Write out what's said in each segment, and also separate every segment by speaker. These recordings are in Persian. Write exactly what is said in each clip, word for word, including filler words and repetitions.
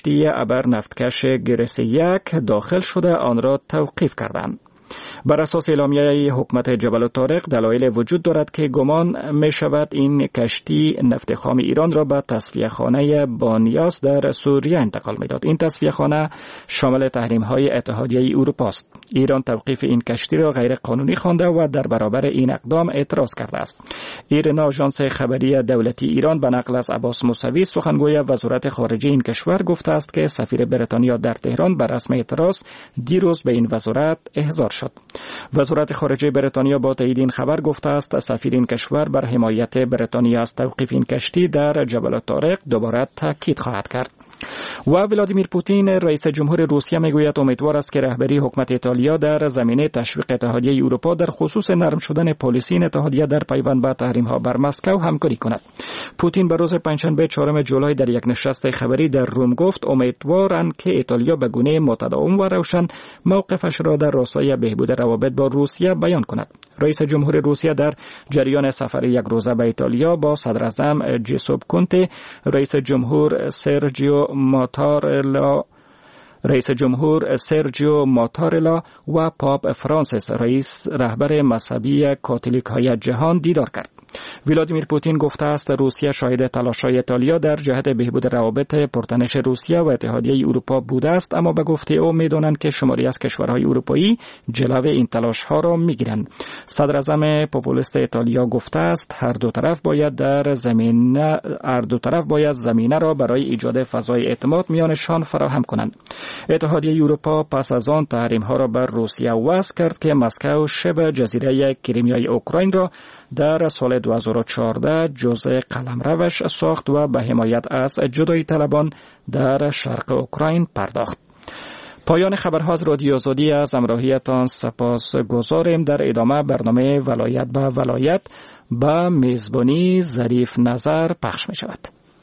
Speaker 1: کشتی ابر نفتکش گرس یک داخل شده آن را توقیف کردند. بر اساس اعلامیه حکومت جبل الطارق دلایل وجود دارد که گمان می شود این کشتی نفت خام ایران را به تصفیه خانه بانیاس در سوریه انتقال می داد. این تصفیه خانه شامل تحریم های اتحادیه اروپا است. ایران توقیف این کشتی را غیر قانونی خوانده و در برابر این اقدام اعتراض کرده است. ایرنا آژانس خبری دولتی ایران به نقل از عباس موسوی سخنگوی وزارت خارجه این کشور گفته است که سفیر بریتانیا در تهران بر رسم اعتراض دیروز به این وزارت احضار شد. وزارت خارجه بریتانیا با تایید این خبر گفته است سفیر این کشور بر حمایت بریتانیا از توقیف این کشتی در جبل الطارق دوباره تاکید خواهد کرد. و ولادیمیر پوتین رئیس جمهور روسیه میگوید امیدوار است که رهبری حکومت ایتالیا در زمینه تشویق اتحادیه اروپا در خصوص نرم شدن پالیسی این اتحادیه در پیوند به تحریم‌ها بر مسکو همکاری کند. پوتین به روز پنجشنبه چهارم جولای در یک نشست خبری در روم گفت امیدوارند که ایتالیا به گونه متداوم و روشن موقفش را در راستای بهبود روابط با روسیه بیان کند. رئیس جمهور روسیه در جریان سفر یک روزه به ایتالیا با صدر اعظم جوزپه کونته، رئیس جمهور سرجیو ماتارلا رئیس جمهور سرجیو ماتارلا و پاپ فرانسیس رئیس رهبر مذهبی کاتولیک‌های جهان دیدار کرد. ولادیمیر پوتین گفته است روسیه شاهد تلاش‌های ایتالیا در جهت بهبود روابط پرتنش روسیه و اتحادیه اروپا بوده است، اما به گفته او می‌دانند که شماری از کشورهای اروپایی جلوی این تلاش‌ها را می‌گیرند. صدر اعظم پاپولیست ایتالیا گفته است هر دو طرف باید در زمینه هر دو طرف باید زمینه را برای ایجاد فضای اعتماد میانشان فراهم کنند. اتحادیه اروپا پس از آن تحریم‌ها را بر روسیه وضع کرد که مسکو شبه جزیره کریمیای اوکراین را در سال دو هزار و چهارده جزء قلمروش ساخت و به حمایت از جدایی طلبان در شرق اوکراین پرداخت. پایان خبرها از رادیو آزادی از همراهیتان سپاس گزاریم. در ادامه برنامه ولایت به ولایت به میزبانی ظریف نظر پخش می شود.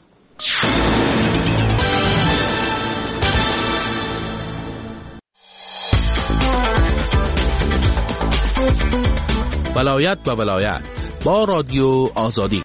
Speaker 2: ولایت به ولایت با رادیو آزادی.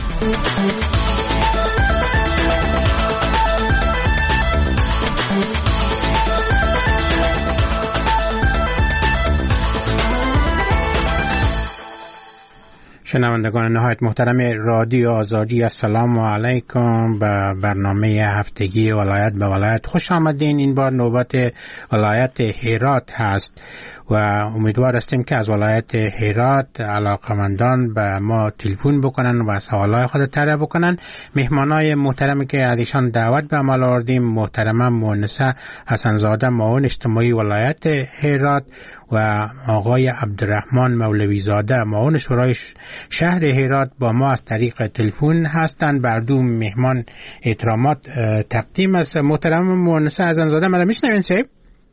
Speaker 3: شنوندگان نهایت محترم رادیو آزادی، السلام علیکم. به برنامه هفتگی ولایت به ولایت خوش آمدین. این بار نوبت ولایت هرات هست و امیدوار هستیم که از ولایت هرات علاقمندان به ما تلفن بکنن و سوالای خود طرح بکنن. مهمانای محترمی که از ایشان دعوت به عمل آوردیم محترمه مونسه حسنزاده، معاون اجتماعی ولایت هرات، و آقای عبدالرحمن مولوی زاده، معاون شورای شهر هرات با ما از طریق تلفن هستند. بر دو مهمان احترامات تقدیم است. محترم مونسه حسنزاده، منو میشنوین صاحب؟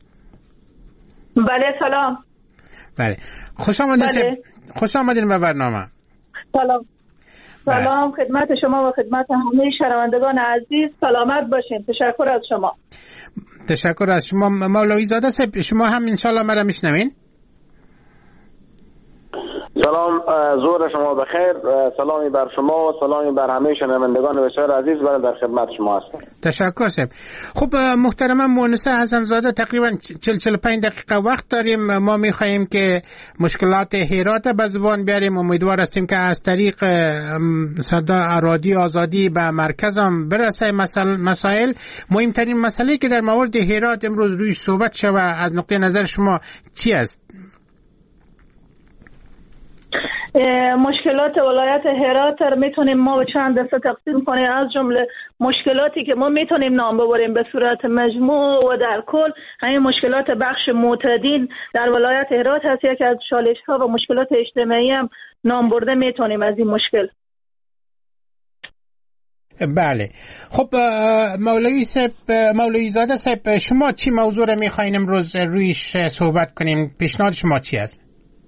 Speaker 4: بله سلام.
Speaker 3: بله خوش آمدید.
Speaker 4: بله.
Speaker 3: خوش آمدید به برنامه.
Speaker 4: سلام. سلام بله. خدمت شما و خدمت همه شنوندگان عزیز. سلامت باشین. تشکر از شما.
Speaker 3: تشکر از شما مولوی زاده صاحب. شما هم انشالله مرا میشنوین؟
Speaker 5: سلام، زور شما بخیر. سلامی بر شما و سلامی بر همه شنوندگان بسیار عزیز. بله در خدمت شما هستم.
Speaker 3: تشکر صاحب. خب محترمه مونسه حسنزاده، تقریبا چهل چهل و پنج دقیقه وقت داریم. ما میخواهیم که مشکلات هرات به زبان بیاریم. امیدوار هستیم که از طریق صدا رادیو آزادی به مرکز هم برسه مسائل. مهمترین مسئله که در مورد هرات امروز روی صحبت شوه از نقطه نظر شما چی است؟
Speaker 4: مشکلات ولایت هرات رو میتونیم ما به چند دسته تقسیم کنیم. از جمله مشکلاتی که ما میتونیم نام ببریم به صورت مجموع و در کل، همین مشکلات بخش معتادین در ولایت هرات هست. یکی از چالش ها و مشکلات اجتماعی هم نام برده میتونیم از این مشکل.
Speaker 3: بله. خب مولوی صاحب، مولوی زاده صاحب، شما چی موضوع رو میخواین امروز رویش صحبت کنیم؟ پیشنهاد شما چی است؟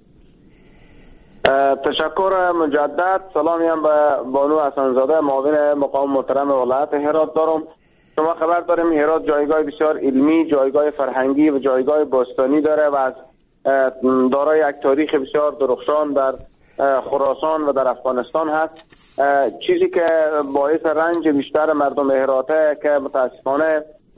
Speaker 5: تشکر مجدد. سلامی هم به بانو حسنزاده، معاون مقام محترم ولایت هرات دارم. شما خبر داریم هرات جایگاه بسیار علمی، جایگاه فرهنگی و جایگاه باستانی داره و از دارای یک تاریخ بسیار درخشان در خراسان و در افغانستان هست. چیزی که باعث رنج بیشتر مردم هراته که متاسفانه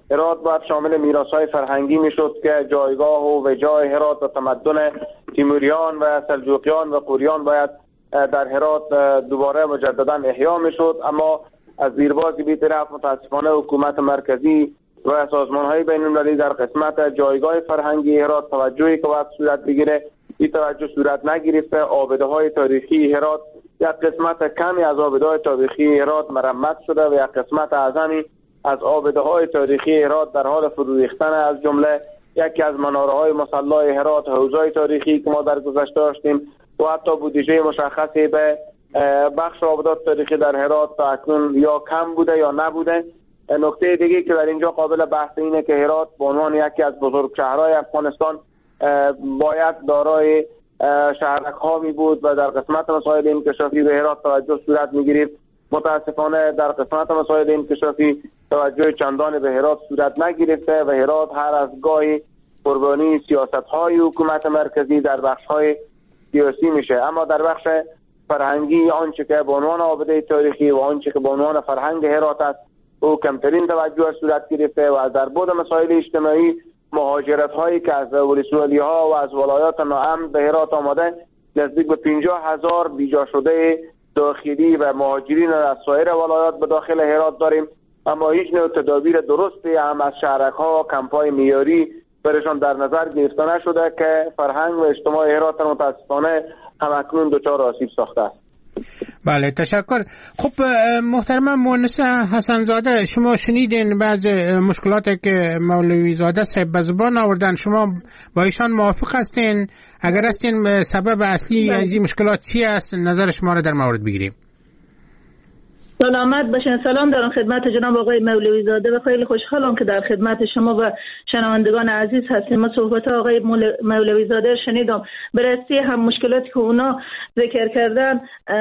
Speaker 5: هرات باید شامل میراث‌های فرهنگی میشد که جایگاه و وجای هرات و تمدن تیموریان و سلجوقیان و قوریان باید در هرات دوباره مجددا احیا میشد. اما از زیربازی بی طرف متاسفانه حکومت مرکزی و سازمان‌های بین‌المللی در قسمت جایگاه فرهنگی هرات توجهی که باید صورت بگیره این توجه صورت نگرفته. آبده‌های تاریخی هرات یک قسمت کمی از آبده‌های تاریخی هرات مرمت شده و یک قسمت اعظمی از آبده‌های تاریخی هرات در حال فرو ریختن، از جمله یکی از مناره‌های مصلی هرات، حوض‌های تاریخی که ما در گذشته داشتیم و حتی بودجه مشخصی به بخش آبدات تاریخی در هرات تا اکنون یا کم بوده یا نبوده. نکته دیگه که در اینجا قابل بحث اینه که هرات به عنوان یکی از بزرگ شهرهای افغانستان باید دارای شهرک ها می بود و در قسمت مسائل انکشافی به هرات توجه صورت می گرفت. متاسفانه در قسمت مسائل انکشافی توجه چندان به هرات صورت نگرفته و هرات هر از گاهی قربانی سیاست های حکومت مرکزی در بخش های سیاسی میشه. اما در بخش فرهنگی آنچه که به عنوان آبده تاریخی و آنچه که به عنوان فرهنگ هرات است او کمترین توجه صورت گرفته و در بود مسائل اجتماعی مهاجرت هایی که از ولسوالی ها و از ولایات ناامن به هرات آمده نزدیک به پنجاه هزار بیجا شده داخلی و مهاجرین از سایر ولایات به داخل هرات داریم. اما هیچ نوع تدابیر درستی هم از شهرک ها و کمپای میاری برشان در نظر گرفته نشده که فرهنگ و اجتماع هرات متاسفانه همکنون دچار آسیب ساخته است.
Speaker 3: بله تشکر. خب محترم مؤنس حسن زاده، شما شنیدین بعض مشکلات که مولوی زاده صاحب به زبان آوردن، شما با ایشان موافق هستین؟ اگر هستین سبب اصلی از این مشکلات چی است؟ نظر شما را در مورد بگیریم.
Speaker 4: سلامت باشین. سلام دارم خدمت جناب آقای مولوی زاده و خیلی خوشحالم که در خدمت شما و شنوندگان عزیز هستیم. ما صحبت آقای مولوی زاده شنیدم، بررسی هم مشکلاتی که اونا ذکر کردن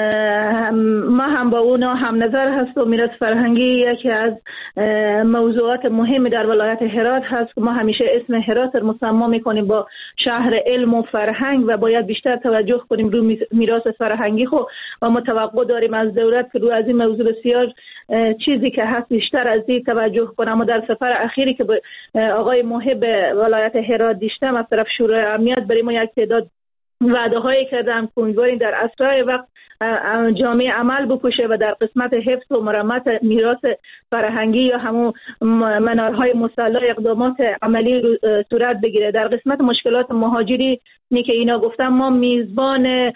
Speaker 4: ما هم با اونا هم نظر هست و میراث فرهنگی یکی از موضوعات مهمی در ولایت هرات هست. ما همیشه اسم هرات رو مسما میکنیم با شهر علم و فرهنگ و باید بیشتر توجه کنیم روی میراث فرهنگی خو و متوقع داریم از دولت که روی از این موضوع بسیار چیزی که هست بیشتر از این توجه کنم. و در سفر اخیری که آقای محب ولایت هرات دیشتم از طرف شورای امنیت برای ما یک تعداد وعده هایی کردن که امیدواریم در اسرع وقت جامعه عمل بکشه و در قسمت حفظ و مرمت میراث فرهنگی یا همون منارهای مصلی اقدامات عملی صورت بگیره. در قسمت مشکلات مهاجری نی که اینا گفتم، ما میزبان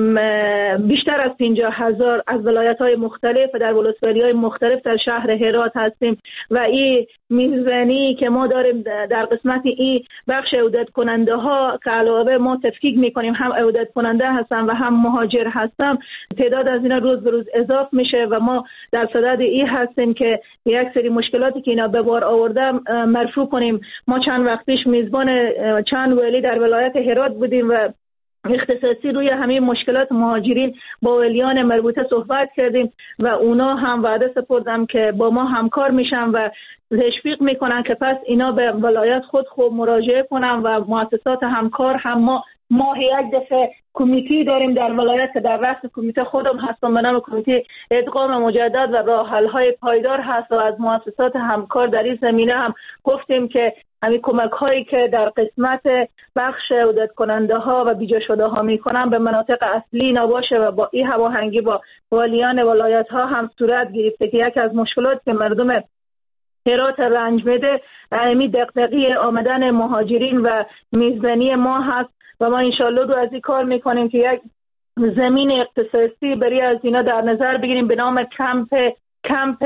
Speaker 4: بیشتر از پنجاه هزار از ولایت‌های مختلف و در ولسوالی‌های مختلف در شهر هرات هستیم و این میزبانی که ما داریم در قسمت این بخش عودت کننده ها که علاوه ما تفکیک میکنیم هم عودت کننده هستن و هم مهاجر هستن، تعداد از اینا روز به روز اضافه میشه و ما در صدد این هستیم که یک سری مشکلاتی که اینا به بار آورده مرفوع کنیم. ما چند وقت پیش میزبان چند ولی در ولایت هرات بودیم و اختصاصی روی همه مشکلات مهاجرین با ولیان مربوطه صحبت کردیم و اونا هم وعده سپردن که با ما همکار میشن و تشویق میکنن که پس اینا به ولایت خود خود مراجعه کنن و مؤسسات همکار هم ما ماه یک دفعه کمیته داریم در ولایت که در رأس کمیته خودم هستم به نام کمیته ادغام مجدد و راه حل های پایدار هست و از مؤسسات همکار در این زمینه هم گفتیم که همین کمک هایی که در قسمت بخش عودت کننده ها و بیجا شده ها میکنن به مناطق اصلی نباشه و با این هماهنگی با والیان ولایت ها هم صورت گرفته که یکی از مشکلات که مردم هرات رنج میده همین دغدغه آمدن مهاجرین و میزبانی ما هست و ما انشالله رو از این کار میکنیم که یک زمین اختصاصی برای از اینا در نظر بگیریم به نام کمپ کمپ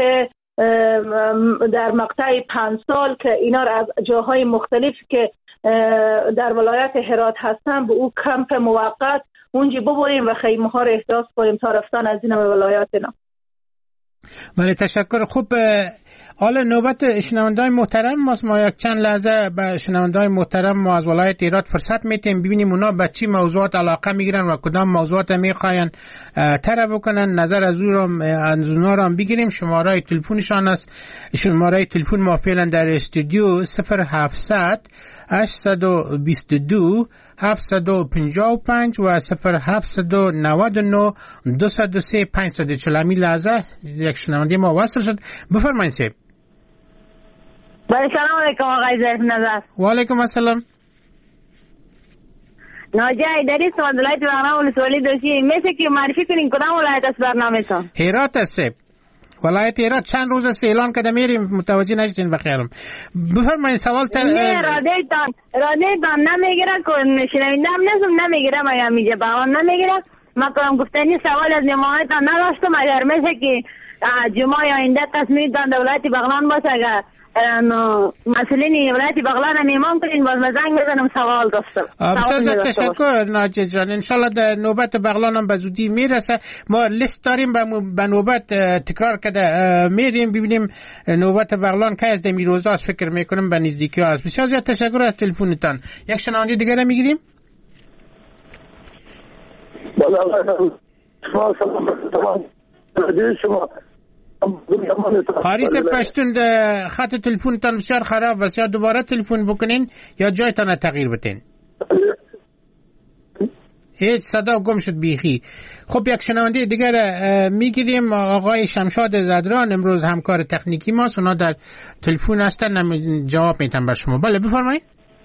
Speaker 4: در مقطع پنج سال که اینا را از جاهای مختلف که در ولایت هرات هستن به او کمپ موقت اونجا ببریم و خیمه ها را احداث کنیم تا رفتن از اینا به ولایت اینا.
Speaker 3: بله تشکر. خوب حالا نوبت شنونده‌های محترم ماست. ما یک چند لحظه به شنونده‌های محترم ما از ولایت هرات فرصت میتیم ببینیم اونا به چی موضوعات علاقه میگیرن و کدام موضوعات میخواین طرح بکنن، نظر از اون از اونها را بگیریم. شماره تلفنشان است، شماره تلفن ما فعلا در استودیو صفر هفتصد هشتصد و بیست و دو هفتصد و پنجاه و پنج و صفر هفتصد و نود و نه دویست و سه پانصد و چهل. لحظه یک شنونده ما وصل شد. بفرمایید.
Speaker 6: بله سلام علیکم آقای ظریف نظر.
Speaker 3: و علیکم السلام.
Speaker 6: ناجی ایدری است، ولایت بغلان ولسوالی دوشی. میشه که معرفی کنین کدام ولایت است برنامه‌تون؟
Speaker 3: هرات است. ولایت هرات چند روز است اعلان کرده میریم، متوجه نشدین بخیرم. بفرمایید سوال تر.
Speaker 6: نه رادیتان رادیتان نمیگیره که شنویندم نسم نمیگیره، ما میگه بغلان نمیگیره. ما کنم گفتنی سوال از نمایتان نداشتم، اگر میشه که جمعه آینده تصمیم دان ولایت بغلان باشه، اگر مسئولین ولایت بغلان هم ایمان کنین باز مزنگ بزنم سوال داشتم.
Speaker 3: بسیار تشکر ناجی جان، انشالله در نوبت بغلان هم به زودی میرسه. ما لیست داریم به نوبت تکرار کرده میریم ببینیم نوبت بغلان که از دمی روزاست، فکر میکنم به نزدیکی ها است. بسیار زیاد تشکر از تلفنتان. یک شنونده دیگر هم میگیریم. قاریس پشتون خط تلفنتان بسیار خراب است، یا دوباره تلفن بکنین یا جایتان تغییر بتین. هیچ صدا گم شد بیخی. خب یک شنونده دیگر میگیریم، آقای شمشاد زدران امروز همکار تکنیکی ماست، اونا در تلفن هستن، جواب میتن بر شما. بله بفرمایید.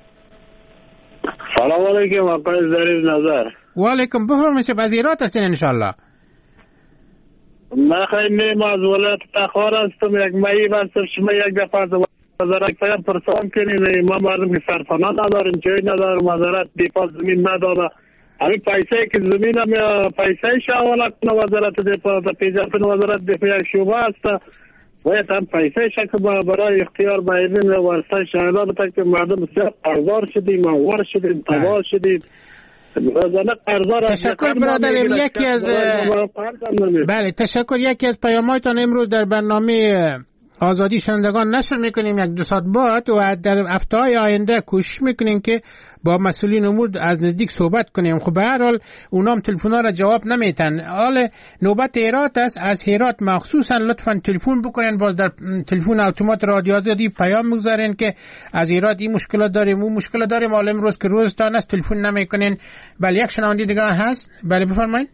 Speaker 7: سلام علیکم آقای ظریف نظر.
Speaker 3: و علیکم، بفرمایید. از هرات هستین انشالله؟
Speaker 7: من خیلی ما از ولایت تخار هستم. یک مایی بس شما یک دفعه از وزارت فهم پرسان کنین، ما مردم که سرپناه نداریم، جای نداریم، وزارت دفاع زمین نداره. همین پیسه که زمین هم پیسه شاولا کنه وزارت دفاع، پیجاتن وزارت دفاع یک شعبه هست، باید هم پیسه شکل برای اختیار بایدن و ورسای شهدان بتا که مردم بسیار قرضار شدیم، موار شدیم، تباه شدیم.
Speaker 3: تشکر برادرم. یکی از بله تشکر. یکی از پیام‌هایتان امروز در برنامه آزادی شنوندگان نشر میکنیم یک دو ساعت بعد و در هفته‌های آینده کوشش میکنیم که با مسئولین امور از نزدیک صحبت کنیم. خب به هر حال اونام تلفن‌ها را جواب نمیتن. حال نوبت هرات است. از هرات مخصوصا لطفاً تلفن بکنین، باز در تلفن اتومات رادیو آزادی پیام میگذارین که از هرات این مشکلات داریم اون مشکلات داریم. حالا امروز که روزتان است تلفن نمیکنین. بله یک شنونده دیگه هست. بله بفرمایید.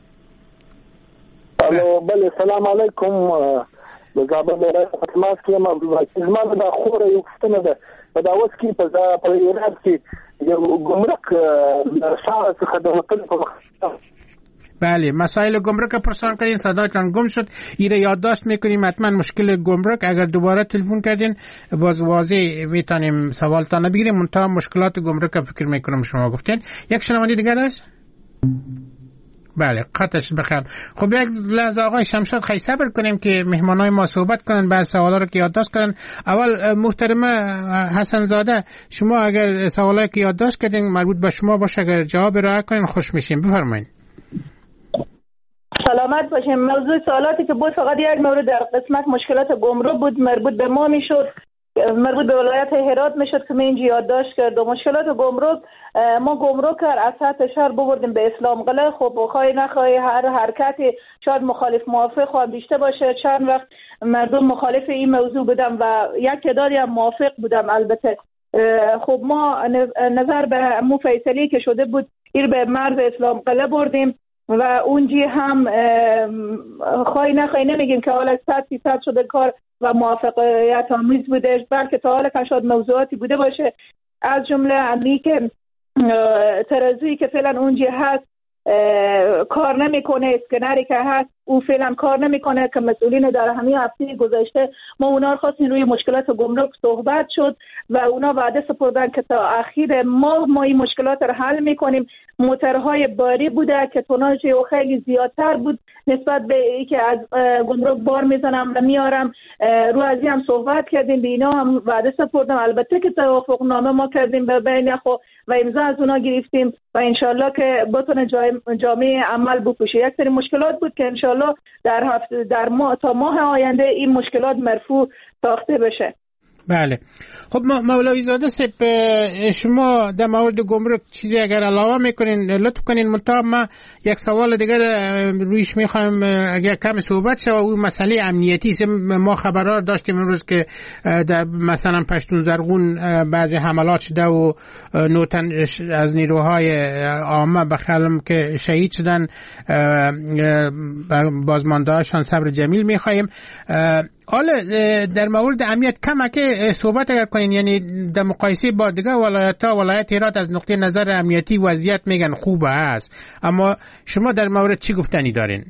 Speaker 8: بله سلام علیکم. بزابه میره خدمت که ما زمان دا خوره یو کستنه ده و دا اوس کی په په ایران کې ګمرک شاه څخه د وطن په مخ.
Speaker 3: بله مسائل گمرک پرسان کردین، صدایتان گم شد. ایره یادداشت میکنیم، حتما مشکل گمرک اگر دوباره تلفن کردین باز واضح میتونیم سوالتان بگیریم. منتها مشکلات گمرک فکر میکنم شما گفتین. یک شنونده دیگر است. بله قطعش بخیر. خب یک لحظه آقای شمشاد خیلی صبر کنیم که مهمانای ما صحبت کنن، بعد سوالا رو که یادداشت کنن. اول محترم حسن زاده، شما اگر سوالایی که یادداشت کردین مربوط به شما باشه اگر جواب ارائه کنین خوش میشیم. بفرمایید.
Speaker 4: سلامت باشیم. موضوع سوالاتی که بود فقط یک مورد در قسمت مشکلات گمرک بود، مربوط به ما میشد، مربوط به ولایت هرات میشد که من اینجا یادداشت کرد. و مشکلات گمرک ما گمرک از سطح شهر ببردیم به اسلام قلعه. خب خواهی نخواهی هر حرکتی شاید مخالف موافق خواهم دیشته باشه، چند وقت مردم مخالف این موضوع بودم و یک تعدادی هم موافق بودم. البته خب ما نظر به مو فیصلی که شده بود ایر به مرز اسلام قلعه بردیم و اونجی هم خواهی نخواهی نمیگیم که حالا صد فیصد شده کار و موافقت آمیز بوده، بلکه تا حالا که شاید موضوعاتی بوده باشه از جمله امی که ترازویی که فعلا اونجا هست کار نمیکنه، اسکنری که هست او فعلا کار نمیکنه که مسئولین در همین هفته گذشته ما اونا خواستیم روی مشکلات گمرک صحبت شد و اونا وعده سپردن که تا اخیر ماه ما این مشکلات رو حل میکنیم. موترهای باری بوده که توناژ او خیلی زیادتر بود نسبت به اینکه از گمرک بار میزنم و میارم. رو از این هم صحبت کردیم، به اینا هم وعده سپردم. البته که توافق نامه ما کردیم به بین خو و امضا از اونا گرفتیم و انشالله که بتونه جامعه عمل بپوشه. یک سری مشکلات بود که انشالله در هفته در ماه تا ماه آینده این مشکلات مرفوع ساخته بشه.
Speaker 3: بله خب مولوی زاده سپ شما در مورد گمرک چیزی اگر علاوه میکنین لطف کنین. منتها ما یک سوال دیگر رویش میخوایم اگر کم صحبت شه و اون مسئله امنیتی است. ما خبرها داشتیم امروز که در مثلا پشتون زرغون بعضی حملات شده و نوتن از نیروهای عامه بخلم که شهید شدن، بازماندهاشان صبر جمیل میخوایم. حالا در مورد امنیت کم که صحبت اگر کنین، یعنی در مقایسه با دیگه ولایت ها، ولایت هرات از نقطه نظر امنیتی وضعیت میگن خوبه است، اما شما در مورد چی گفتنی دارین؟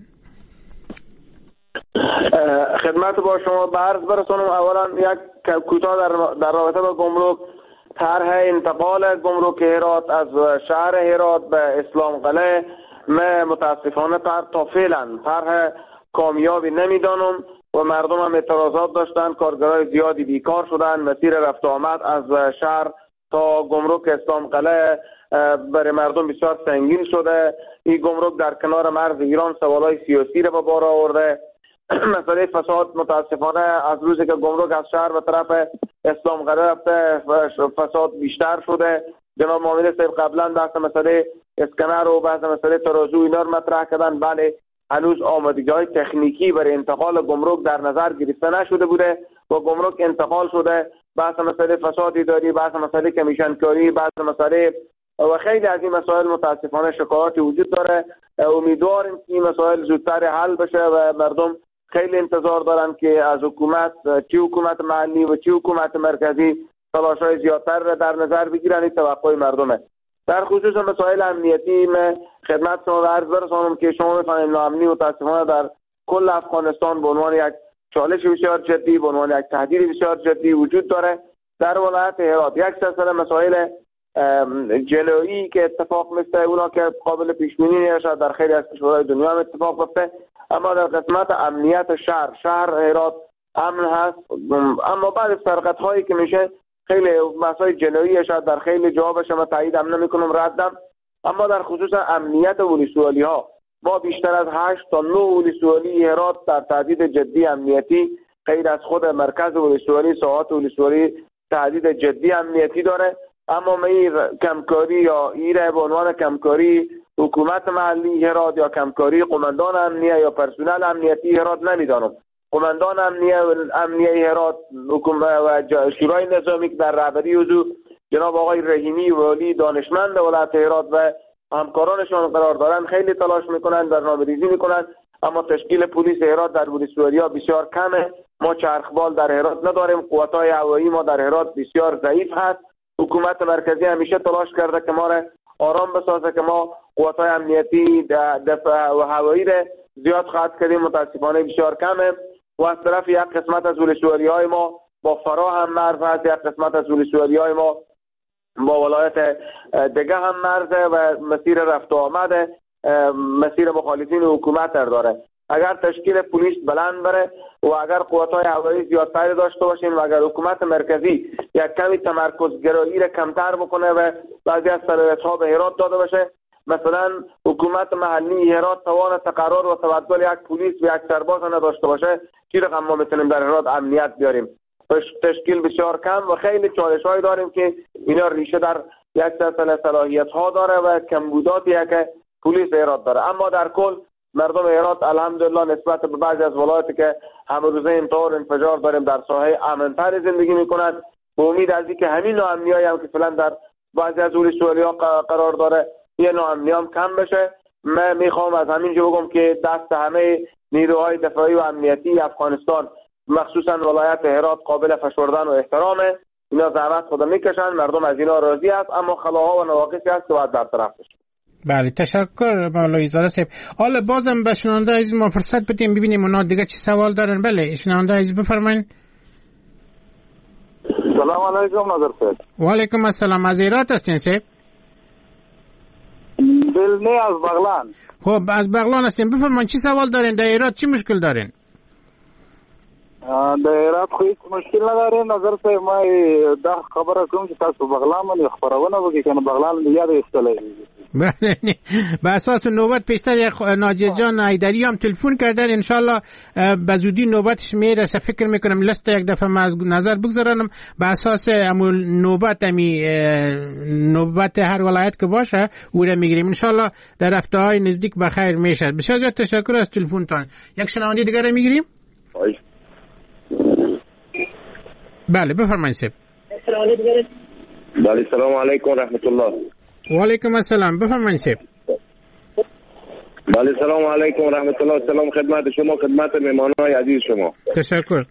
Speaker 5: خدمت با شما عرض برسونم. اولا یک کوتاه در, در رابطه با گمرک، طرح انتقال گمرک هرات از شهر هرات به اسلام قلعه من متاسفانه تا فعلا طرح کامیابی نمیدانم و مردم هم اعتراضات داشتن، کارگرای زیادی بیکار شدن، مسیر رفت آمد از شهر تا گمرک اسلام قلعه برای مردم بسیار سنگین شده. این گمرک در کنار مرز ایران سوالای سیاسی را به بار آورده. مسئله فساد متاسفانه از روزی که گمرک از شهر به طرف اسلام قلعه رفته فساد بیشتر شده. جناب معاون صاحب قبلا بحث مسئله اسکنر و بحث مسئله ترازو اینا رو مطرح کردن. بله، هنوز آمادگی‌های تکنیکی برای انتقال گمرک در نظر گرفته نشده بوده و گمرک انتقال شده. بحث مسئله فساد اداری، بحث مسئله کمیشن کاری، بحث مسئله و خیلی از این مسائل متاسفانه شکایاتی وجود داره. امیدواریم که این مسائل زودتر حل بشه و مردم خیلی انتظار دارن که از حکومت، چه حکومت محلی و چه حکومت مرکزی، تلاش‌های زیادتر را در نظر بگیرن. این توقع مردمه. در خصوص مسائل امنیتی من خدمت شما عرض برسانم که شما می‌فهمید ناامنی متاسفانه در کل افغانستان به عنوان یک چالش بسیار جدی، به عنوان یک تهدید بسیار جدی وجود داره. در ولایت هرات یک سلسله مسائل جنایی که اتفاق مثل اونا که قابل پیش بینی نمیشه در خیلی از کشورهای دنیا هم اتفاق افتاده، اما در قسمت امنیت شهر شهر هرات امن هست. اما بعد از سرقت هایی که میشه خیلی مسائل جنایی شاید در خیلی جاها بشه، من تایید هم نمیکنم، ردم. اما در خصوص امنیت ولسوالی ها ما بیشتر از هشت تا نه ولسوالی هرات در تهدید جدی امنیتی، غیر از خود مرکز ولسوالی، ساحات ولسوالی تهدید جدی امنیتی داره. اما می کمکاری یا ایره به عنوان کمکاری حکومت محلی هرات یا کمکاری قماندان امنیه یا پرسنل امنیتی هرات نمیدانم. قماندان امنیه امنیه هرات و شورای نظامی که در رهبری حضور جناب آقای رحیمی والی دانشمند ولایت هرات و همکارانشان قرار دارن، خیلی تلاش میکنن، برنامه‌ریزی میکنن، اما تشکیل پلیس هرات در ولسوالی‌ها بسیار کمه. ما چرخبال در هرات نداریم، قوت‌های هوایی ما در هرات بسیار ضعیف هست. حکومت مرکزی همیشه تلاش کرده که ما را آرام بسازه که ما قوت‌های امنیتی دفاع و هوایی را زیاد خواهد کردیم، متاسفانه بسیار کمه. و از طرف یک قسمت از ولسوالی‌های ما با فرا هم مرز هست، یک قسمت از ولسوالی‌های ما با ولایت دیگه هم مرزه و مسیر رفت و آمده مسیر مخالفین حکومت داره. اگر تشکیل پلیس بلند بره و اگر قوت‌های هوایی زیادتری داشته باشیم و اگر حکومت مرکزی یک کمی تمرکز گرایی را کمتر بکنه و بعضی از صلاحیت‌ها به هرات داده بشه، مثلا حکومت محلی هرات توان تقرر و تبدل یک پلیس و یک سرباز نداشته باشه، چی رقم ما میتونیم در هرات امنیت بیاریم؟ تشکیل بسیار کم و خیلی چالش‌هایی داریم که اینا ریشه در یک سلسله صلاحیت‌ها داره و کمبوداتی که پلیس هرات داره. اما در کل مردم هرات الحمدلله نسبت به بعضی از ولایاتی که همه روزه انتحار انفجار داریم در ساحه امن‌تر زندگی میکنند. به امید از اینکه همین ناامنی‌هایی هم که فعلا در بعضی از ولسوالی‌ها قرار داره یه ناامنی هم کم بشه. من میخوام از همینجا بگم که دست همه نیروهای دفاعی و امنیتی افغانستان مخصوصا ولایت هرات قابل فشردن و احترامه. اینا زحمت خود میکشن، مردم از اینا راضی است، اما خلاها و نواقصی هست که باید برطرف بشه.
Speaker 3: بله تشکر مولوی زاده صاحب. حالا بازم به شنونده عزیز ما فرصت بدیم ببینیم اونا دیگه چی سوال دارن. بله شنونده عزیز بفرمایید.
Speaker 8: سلام علیکم نظر صاحب.
Speaker 3: و علیکم السلام. از هرات هستین صاحب؟
Speaker 8: بل نه از بغلان.
Speaker 3: خب از بغلان هستین، بفرمایید چی سوال دارین؟ در هرات چی مشکل دارین؟
Speaker 8: د هرات خو هیڅ مشکل نه لري. نظر صاحب ما دا خبره کوم چې تاسو بغلان باندې خبرونه وکړئ کنه بغلان یاد ایستلې.
Speaker 3: بله به اساس نوبت پیشتر ناجی جان ایدری هم تلفن کردن، انشالله به زودی نوبتش میرسه. فکر میکنم لست یک دفعه ما از نظر بگذارم به اساس امول نوبت امی نوبت هر ولایت که باشه او را میگیریم انشالله در هفته های نزدیک بخیر میشه. بسیار زیاد تشکر از تلفنتان. یک شنونده دیگر میگیریم. بله بفرمایید صاحب.
Speaker 9: بله سلام علیکم رحمت الله.
Speaker 3: و علیکم السلام. بفرمایید صاحب.
Speaker 5: بله سلام علیکم و رحمت الله. سلام خدمت شما، خدمت مهمانای عزیز شما.
Speaker 3: تشکر.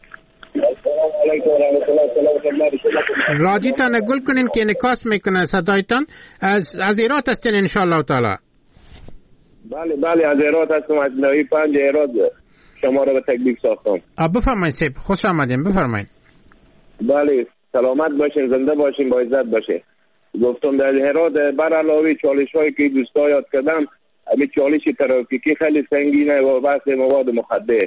Speaker 3: رادیوتان گل کنین که انعکاس میکنه صدایتان. از از ایرات هستین ان شاء الله تعالی.
Speaker 5: بله بله از ایرات هستم، از نوی پنج ایرات شما رو به تکلیف ساختم.
Speaker 3: بفرمایید سیب، خوش آمدین، بفرمایید.
Speaker 5: بله سلامت باشین، زنده باشین، با عزت باشین. گفتم در هرات بر علاوه چالش هایی که دوستا یاد کردم، همین چالش ترافیکی خیلی سنگینه و بحث مواد مخدر.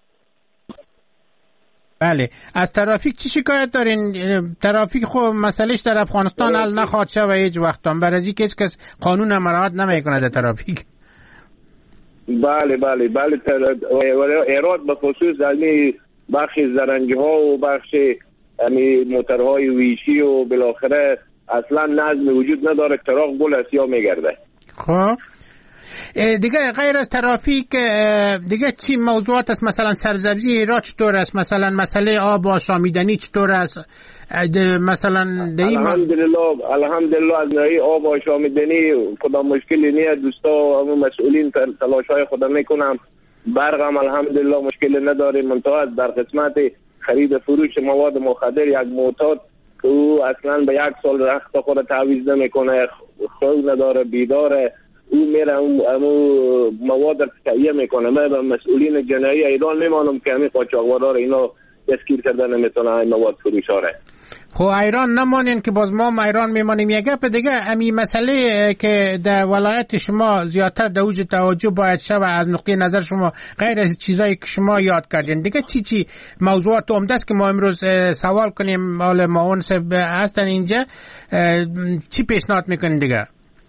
Speaker 3: بله از ترافیک چی شکایت دارین؟ ترافیک خب مسئلهش در افغانستان حل نخواهد شد و هیچ وقتان برای اینکه هیچ کس قانون مراعات نمیکنه در ترافیک.
Speaker 5: بله بله بله هرات به خصوص همین بخش زرنگی ها و بخش همین موترهای ویشی و بالاخره اصلا نظم وجود نداره، چراغ گل اسیا میگرده.
Speaker 3: خب دیگه غیر از ترافیک دیگه چی موضوعات است؟ مثلا سرسبزی هرات چطور است؟ مثلا مسئله آب و آشامیدنی چطور است؟ مثلا
Speaker 5: الحمدلله الحمدلله از ناحیه آب و آشامیدنی کدام مشکلی نیست. دوستا و مسئولین تلاش‌های خود میکنم. برق هم الحمدلله مشکلی نداریم. منتها در قسمت خرید فروش مواد مخدر یک معتاد که او اصلا به یک سال رخت خود تعویض نمیکنه، خود نداره، بیداره، او میره امو مواد رو تهیه میکنه. من به مسئولین جنایی ایران میمانم که همین قاچاقبرا اینا دستگیر کردن نمیتونه این مواد فروش ها.
Speaker 3: خب ایران نمانین که باز ما ایران میمانیم. یک گپ دیگه امی مسئله که در ولایت شما زیادتر در اوج توجه باید شه و از نقطه نظر شما غیر از چیزایی که شما یاد کردین دیگه چی چی موضوعات عمده است که ما امروز سوال کنیم؟ حال معاون صاحب هستن اینجا، چی پیشنهاد میکنین دیگه؟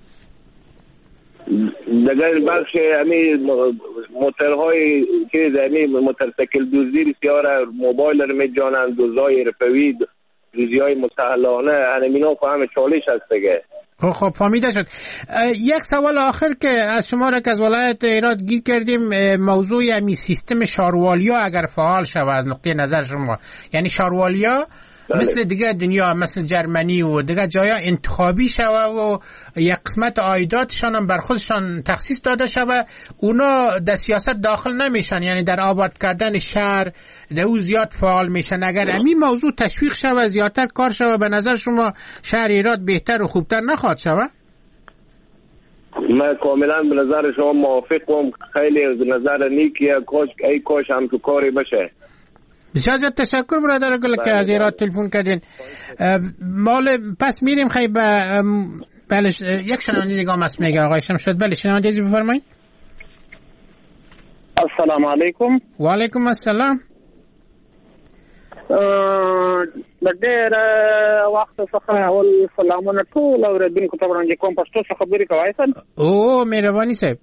Speaker 5: دیگر بخش همین موترهای که همین موتورسیکل دزدی بسیار موبایل رو میجانن، دوزای رفوی، دوزیای مستحلانه، همینا فهم چالش هست دیگه.
Speaker 3: خب خب فهمیده شد. یک سوال آخر که از شما را که از ولایت هرات گیر کردیم، موضوع همین سیستم شاروالیا اگر فعال شود از نقطه نظر شما، یعنی شاروالیا بله. مثل دیگه دنیا، مثل جرمنی و دیگه جایا انتخابی شوه و یک قسمت عایداتشان هم بر خودشان تخصیص داده شوه، اونا در سیاست داخل نمیشن، یعنی در آباد کردن شهر در او زیاد فعال میشن. اگر همین موضوع تشویق شوه، زیادتر کار شوه، به نظر شما شهر هرات بهتر و خوبتر نخواهد شوه؟
Speaker 5: من کاملا به نظر شما موافقم. خیلی نظر نیکیه، کاش ای کاش هم تو کاری بشه.
Speaker 3: بسیار زیاد تشکر برادر گل که از هرات تلفن کردین. مال پس میریم خیلی به بله یک شنونده دیگه هم هست میگه آقای شمشاد. بله شنونده دیگه بفرمایید.
Speaker 7: السلام علیکم.
Speaker 3: و علیکم السلام.
Speaker 7: د ډېر وخت څخه اول سلامونه ټول اوریدونکو ته وړاندې کوم. پښتو څخه خبرې کوئ سن؟
Speaker 3: او مهرباني صاحب.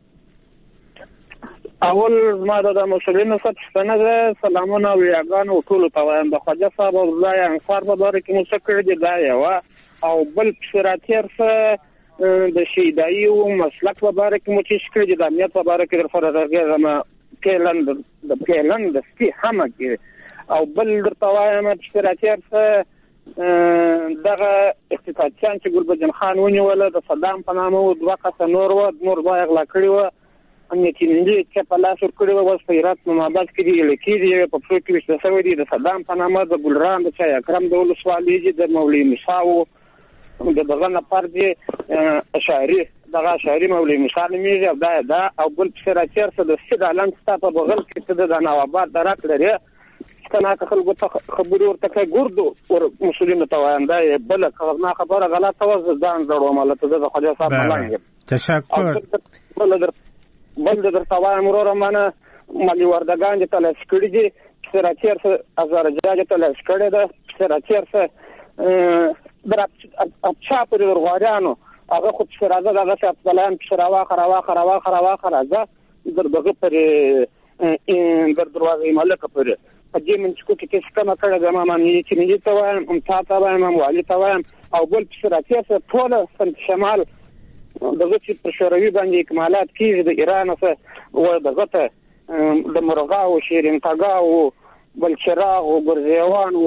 Speaker 7: اول ما د مسؤلینو څخه پوښتنه ده، سلامونه او یاګانو ټولو ته وایم. د خواجه صاحب او الله انصار په باره کې مو څه کړي دي دا یوه، او بل پسراتیر څه د شیدایي او مسلک په باره کې مو څه کړي دي، د امنیت په باره کې در سره راغږم پلان د پلان د سپي هم کې، او بل درته وایم پسراتیر څه دغه اقتصادچیان چې ګلبدین خان ونیوله د صدام په نامه و، دوه کسه نور و، نور دوه اغلا کړي و، امنیتي چې په لاس ورکړي و، اوس په هرات نوماباد کې دي لیکي دي په پښتو کې وشته شوی دي. د صدام په نامه د ګلران د چای اکرم د ولسوالۍ دي، د مولوي موسی و د دغه نفر دي اشعري، دغه اشعري مولوي موسی نومېږي، او دا دا او بل پسې راچېر څه د سید علم ستا په بغل کې څه د نواباد درک لري کنه که خلکو ته خبرې ورته کوي ګردو ور مسؤلینو ته وایم دا یې بله نه خبره غلطه وه، زه ځان زړوم هلته زه د خواجه صاحب ملنګ یم.
Speaker 3: تشکر.
Speaker 7: بل د درته وایم وروره منه مالي وردګان چې تلف کړي دي، پسې راچېر څه ازارجاج تلف کړې ده، پسې راچېر څه در چا پورې در غواریانو هغه خو پسې راځه دغسې افضلان پسې راواخه راواخه راواخه راواخه راځه در دغه پورې در دروازې ملکه پورې په دې منچکو کې کیسه کمه کړې ده. ما امنیتي ملي ته وایم، امتا ته وایم، والي ته وایم، او بل پسې راچېر څه ټوله سمت شمال دغه چې پر شوروي باندې اکمالات کېږي د ایران څخه و دغه ته د مرغاو، شیرین تګاو، بلچراغ و، ګرزیوان و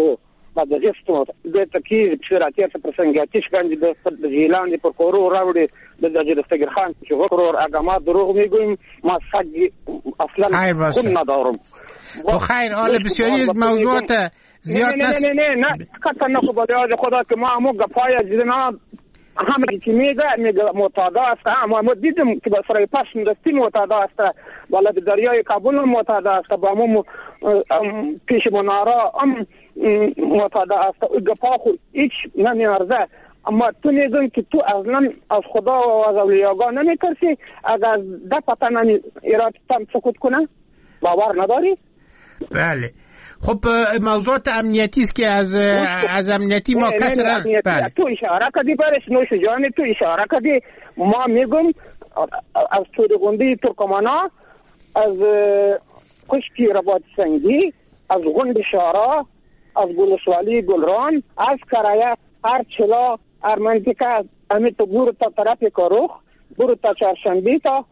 Speaker 9: بعد غستو د تکي شراتي په څنګه باندې د جیلان د پرکورو راوړي د دجرستګر خان چې وکړور اګه ما دروغ میگویم ما سگ اصلا خود ندارم.
Speaker 3: خب خیر حالا بسیاری از موضوعات زیاد
Speaker 9: نه نه نه نه قطعا نخو با دیاد خدا که ما همو گفای زیدنا همه که میگه میگه معتاده است. اما ما دیدم که با سرای پشم دستی معتاده است، ولی به دریای کابل معتاده است، با همو پیش منارا هم معتاده است. گفا خود هیچ نمیارزه. اما تو میگن که تو اصلا از خدا و از اولیاگاه نمیترسی، اگر ده پتا نمی ارادتان سکوت کنه باور نداری؟
Speaker 3: بله. خب موضوعات امنیتی است که از از امنیتی ما کسرا
Speaker 9: بله تو اشاره کردی برش نوش جان تو اشاره کردی. ما میگم از تورگوندی ترکمانا، از کشتی رباط سنگی، از غند شارا، از گلسوالی گلران، از کرایه هر چلا هر منطقه همه تو برو تا طرف کاروخ، برو تا چهارشنبه تا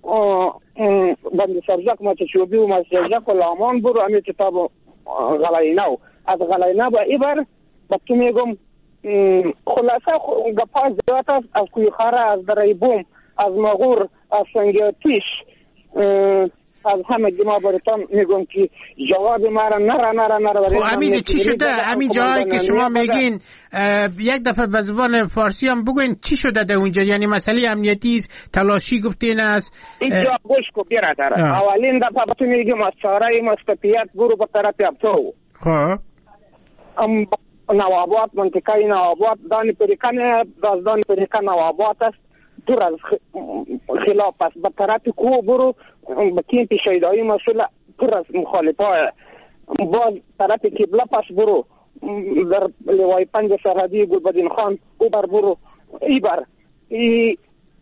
Speaker 9: بند سرزک ما چوبی و ما سرزک و لامان برو همه کتاب غلایناو. از غلایناو با ایبر با تو میگم خلاصه گپا زیاد است. از کویخاره، از درای بوم، از مغور، از سنگیتیش، از همه جمع براتون میگم که جواب ما را نره نره نره.
Speaker 3: خب امین چی شده؟ امین جایی که شما میگین یک دفعه به زبان فارسی هم بگوین چی شده در اونجا؟ یعنی مسئله امنیتی است، تلاشی گفتین است؟
Speaker 9: اینجا گوش کو برادر، اولین دفعه به تو میگم از چهارای مستقیت برو به طرف ابتو.
Speaker 3: خب
Speaker 9: ام نوابات، منطقه نوابات، دان پریکن دازدان پریکن نوابات است. دور از خلاف است. به طرف کو برو به کین پیشیدایی مسئول پر از مخالفه. باز طرف کبله پس برو در لوای پنج سرحدی گلبدین خان او بر برو ای بر ای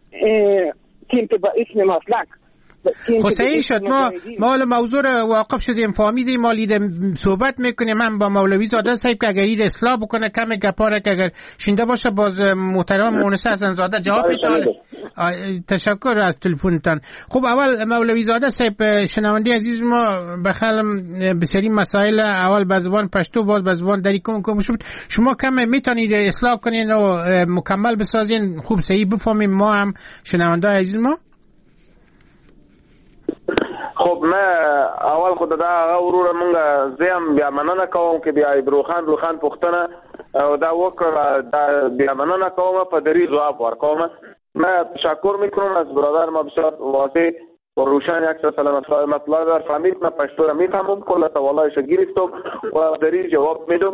Speaker 9: کین به اسم مسلک.
Speaker 3: خب صحیح شد. ما ما حالا موضوع رو واقف شدیم، فهمیدیم، ما لیده صحبت میکنیم. من با مولوی زاده صاحب که اگر این اصلاح بکنه کم گپاره که اگر شنده باشه باز محترم مونس حسن زاده جواب میتونه. تشکر از تلفنتان. خب اول مولوی زاده صاحب شنونده عزیز ما بخلم بسیاری مسائل اول به زبان پشتو باز به زبان دری کم کم شد. شما کم میتونید اصلاح کنین و مکمل بسازین خوب صحیح بفهمیم ما هم شنونده عزیز ما.
Speaker 5: خب ما اول خود دا ورور مونږ زم بیا مننه کوم کې بیا ابروخان روخان پښتنه او دا وکړه دا بیا مننه کوم په دری جواب ورکوم. ما تشکر میکنم از برادر ما بسیار واضح و روشن یک سلام مطلب در فهمید. من پشتو را میفهمم، کل سوالایش گرفتم و دری جواب میدم.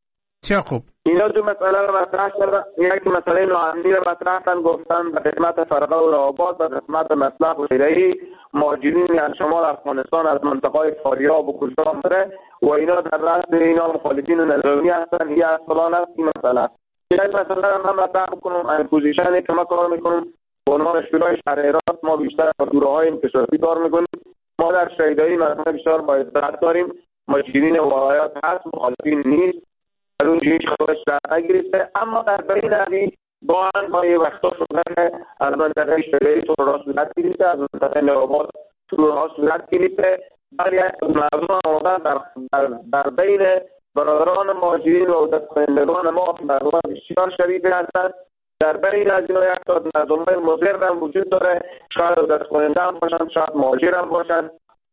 Speaker 3: چه خوب.
Speaker 5: اینا دو مسئله را مطرح کردن. یک مسئله نوعامی را مطرح کردن، گفتن به خدمت فرقه و آباد و خدمت مصلح و شیرهی مهاجرین از شمال افغانستان از منطقه فاریاب و کجا آمده و اینا در رأس اینا مخالفین نظامی هستند. این اصلا است این مسئله. یک مسئله را من مطرح کنم. این پوزیشنی که ما کار میکنم به عنوان شورای شهر هرات ما بیشتر با گروه‌های انکشافی کار میکنیم. ما در شهیدایی مثلا بیشتر با اطلاعات داریم. مهاجرین ولایات هست، مخالفین نیست. از اون جیش خودش در نگرفته. اما در بین ازی با هم با یه وقتا شده از منطقه شهری تو را صورت گرفته، از منطقه نواباد تو را صورت گرفته. ولی مردم آمدن در, در, در بین برادران مهاجرین و عودت کنندگان ما مردم بسیار شدید هستند. در بین از اینا یک تا مردمای مضر هم وجود داره، شاید عودت کننده هم باشند، شاید مهاجر هم باشند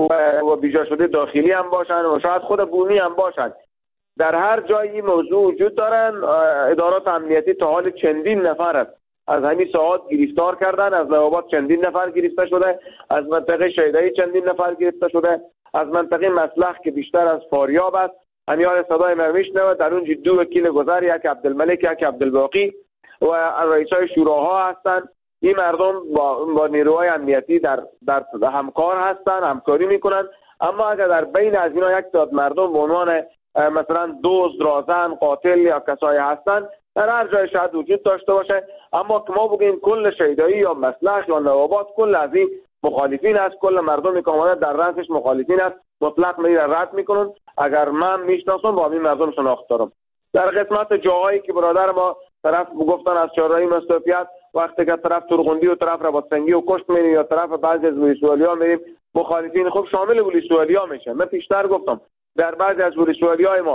Speaker 5: و بیجا شده داخلی هم باشند و شاید خود بومی هم باشند. در هر جایی این موضوع وجود دارن. ادارات امنیتی تا حال چندین نفر است از همین ساعات گرفتار کردن. از نواباد چندین نفر گرفته شده، از منطقه شهیدایی چندین نفر گرفته شده، از منطقه مصلح که بیشتر از فاریاب است. همیان صدای من میشنوه. در اونجا دو وکیل گذر، یک عبدالملک یک عبدالباقی و رئیسای شوراها هستند. این مردم با, با نیروهای امنیتی در, در همکار هستند، همکاری میکنند. اما اگر در بین از اینا یک تعداد مردم به عنوان مثلا دزد، رازن، قاتل یا کسایی هستند در هر جای شاید وجود داشته باشه. اما که ما بگیم کل شهیدایی یا مصلح یا نواباد کل از این مخالفین است، کل مردمی که آمده در رأسش مخالفین است، مطلق می رد میکنن. اگر من میشناسم با این مردم شناخت دارم. در قسمت جاهایی که برادر ما طرف گفتن از چهارراهی مستوفیت، وقتی که طرف ترغندی و طرف رباطسنگی و کشت میریم یا طرف بعضی از ولسوالی‌ها میریم، مخالفین خب شامل ولسوالی‌ها میشه. من پیشتر گفتم در بعضی از ولسوالی‌های ما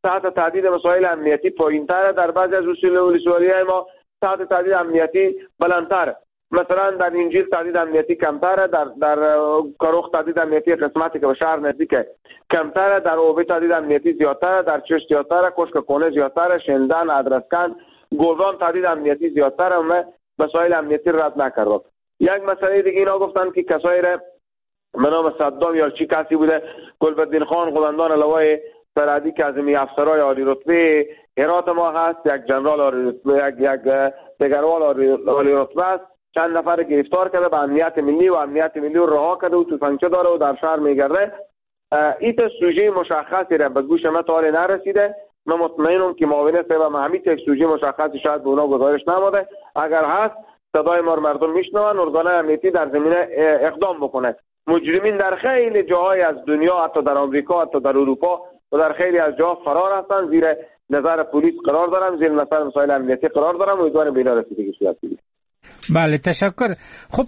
Speaker 5: تحت تهدید مسائل امنیتی پایین‌تر، در بعضی از اصول ولسوالی‌های ما تحت تهدید امنیتی بلندتر. مثلا در انجیل تهدید امنیتی کمتره، در در کاروخ تهدید امنیتی قسمتی که به شهر نزدیکه کمتره، در اوبه تهدید امنیتی زیادتره، در چشت زیادتره، کشک کونه زیادتره، شندن، ادرسکن، گلران تهدید امنیتی زیادتره. و مسائل امنیتی رد نکردم. یک مسئله دیگه اینا گفتن که کسایی را به نام صدام یا چی کسی بوده، گلبدین خان قومندان لوای سرحدی که از می افسرای عالی رتبه هرات ما هست، یک جنرال عالی رتبه، یک یک دگروال عالی رتبه است، چند نفر گرفتار کرده، به امنیت ملی و امنیت ملی رو رها کرده و تفنگچه داره و در شهر میگرده. این تا سوژه مشخصی را به گوش ما تا نرسیده. من مطمئنم که معاون صاحب همین یک سوژه مشخصی شاید به اونا گزارش نماده. اگر هست صدای ما مردم میشنون، ارگان امنیتی در زمینه اقدام بکنه. مجرمین در خیلی جاهای از دنیا، حتی در آمریکا، حتی در اروپا و در خیلی از جاها فرار هستند، زیر نظر پلیس قرار دارن، زیر نظر مسائل امنیتی قرار دارن. امیدوارم به اینا رسیدگی صورت بگیره.
Speaker 3: بله تشکر. خب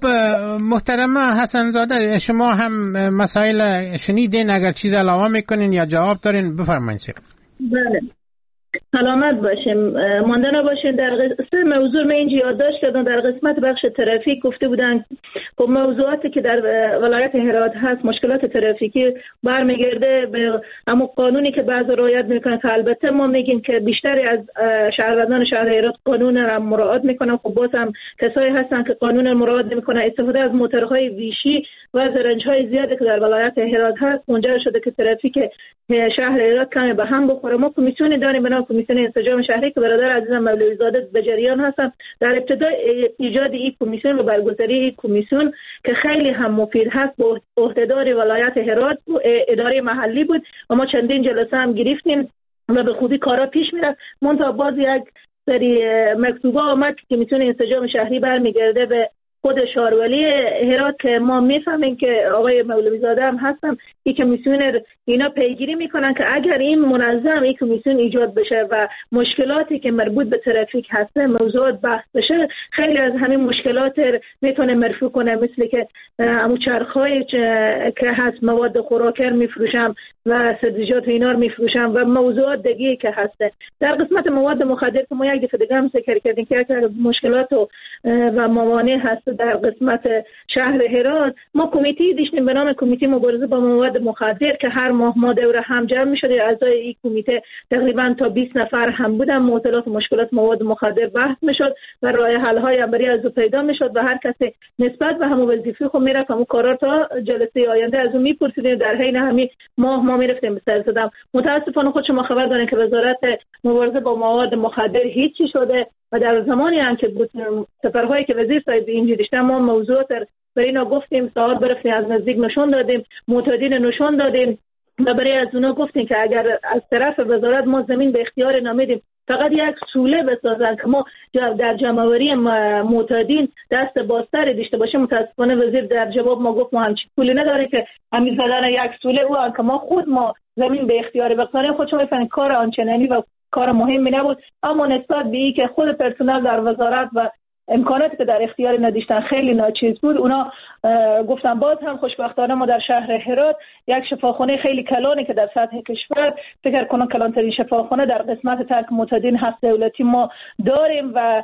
Speaker 3: محترم حسن زاده، شما هم مسائل شنیدین، اگر چیز علاوه میکنین یا جواب دارین بفرمایید.
Speaker 4: بله سلامت باشیم، مانده نباشین. در قسمت موضوع من اینجا یادداشت کردم، در قسمت بخش ترافیک گفته بودن خب موضوعاتی که در ولایت هرات هست، مشکلات ترافیکی برمیگرده به همون قانونی که بعضی رعایت میکنن، که البته ما میگیم که بیشتری از شهروندان شهر هرات قانون را مراعات میکنن. خب باز هم کسایی هستن که قانون را مراعات نمیکنن، استفاده از موتورهای ویشی و زرنج‌های زیادی که در ولایت هرات هست منجر شده که ترافیک شهر هرات کمی به هم بخوره. ما کمیسیونی داریم به نام کمیسیون انسجام شهری که برادر عزیزم مولوی زاده به جریان هستن. در ابتدای ایجاد این کمیسیون و برگزاری این کمیسیون که خیلی هم مفید هست، با عهدهدار ولایت هرات اداره محلی بود و ما چندین جلسه هم گرفتیم و به خوبی کارا پیش میرفت. منتها باز یک سری مکتوبا آمد که کمیسیون انسجام شهری برمیگرده به خود شارولی هرات که ما میفهمیم که آقای مولوی زاده هم هستن، این کمیسیون اینا پیگیری میکنن که اگر این منظم این کمیسیون ایجاد بشه و مشکلاتی که مربوط به ترافیک هست موضوعات بحث بشه، خیلی از همین مشکلات میتونه مرفوع کنه، مثل که همو چرخهای که هست مواد خوراکر میفروشن و سبزیجات و اینا رو میفروشن و موضوعات دیگه که هسته. در قسمت مواد مخدر که ما یک دفعه دیگه هم ذکر کردیم که یک مشکلات و, و موانع هست در قسمت شهر هرات، ما کمیته داشتیم به نام کمیته مبارزه با مواد مخدر که هر ماه ما دوره هم جمع می‌شد. اعضای این کمیته تقریبا تا بیست نفر هم بودن، معضلات و مشکلات مواد مخدر بحث می‌شد و راه حل‌های برای از پیدا می‌شد و هر کسی نسبت به همون وظیفه خود میرفت همون کارا تا جلسه آینده از اون می‌پرسیدیم. در حین همین ماه ما می‌رفتیم به سر صدام. متأسفانه خود شما خبر دارین که وزارت مبارزه با مواد مخدر هیچی شده و در زمانی هم که بود سفرهایی که وزیر صاحب اینجا داشتن ما موضوعات برای اینا گفتیم، سوال برفتیم، از نزدیک نشون دادیم، معتادین نشون دادیم و برای از اونا گفتیم که اگر از طرف وزارت ما زمین به اختیار نمیدیم فقط یک سوله بسازن که ما در جمع‌آوری معتادین دست بازتر داشته باشیم. متاسفانه وزیر در جواب ما گفت ما همچین پولی نداره که همین زدن یک سوله او که ما خود ما زمین به اختیار بگذاریم. خود شما می‌فهمید کار آنچنانی و کار مهمی نبود، اما نسبت به این که خود پرسنل در وزارت و امکاناتی که در اختیار نداشتن خیلی ناچیز بود، اونا گفتن. باز هم خوشبختانه ما در شهر هرات یک شفاخانه خیلی کلانی که در سطح کشور فکر کنم کلانترین شفاخانه در قسمت ترک معتادین هست دولتی ما داریم و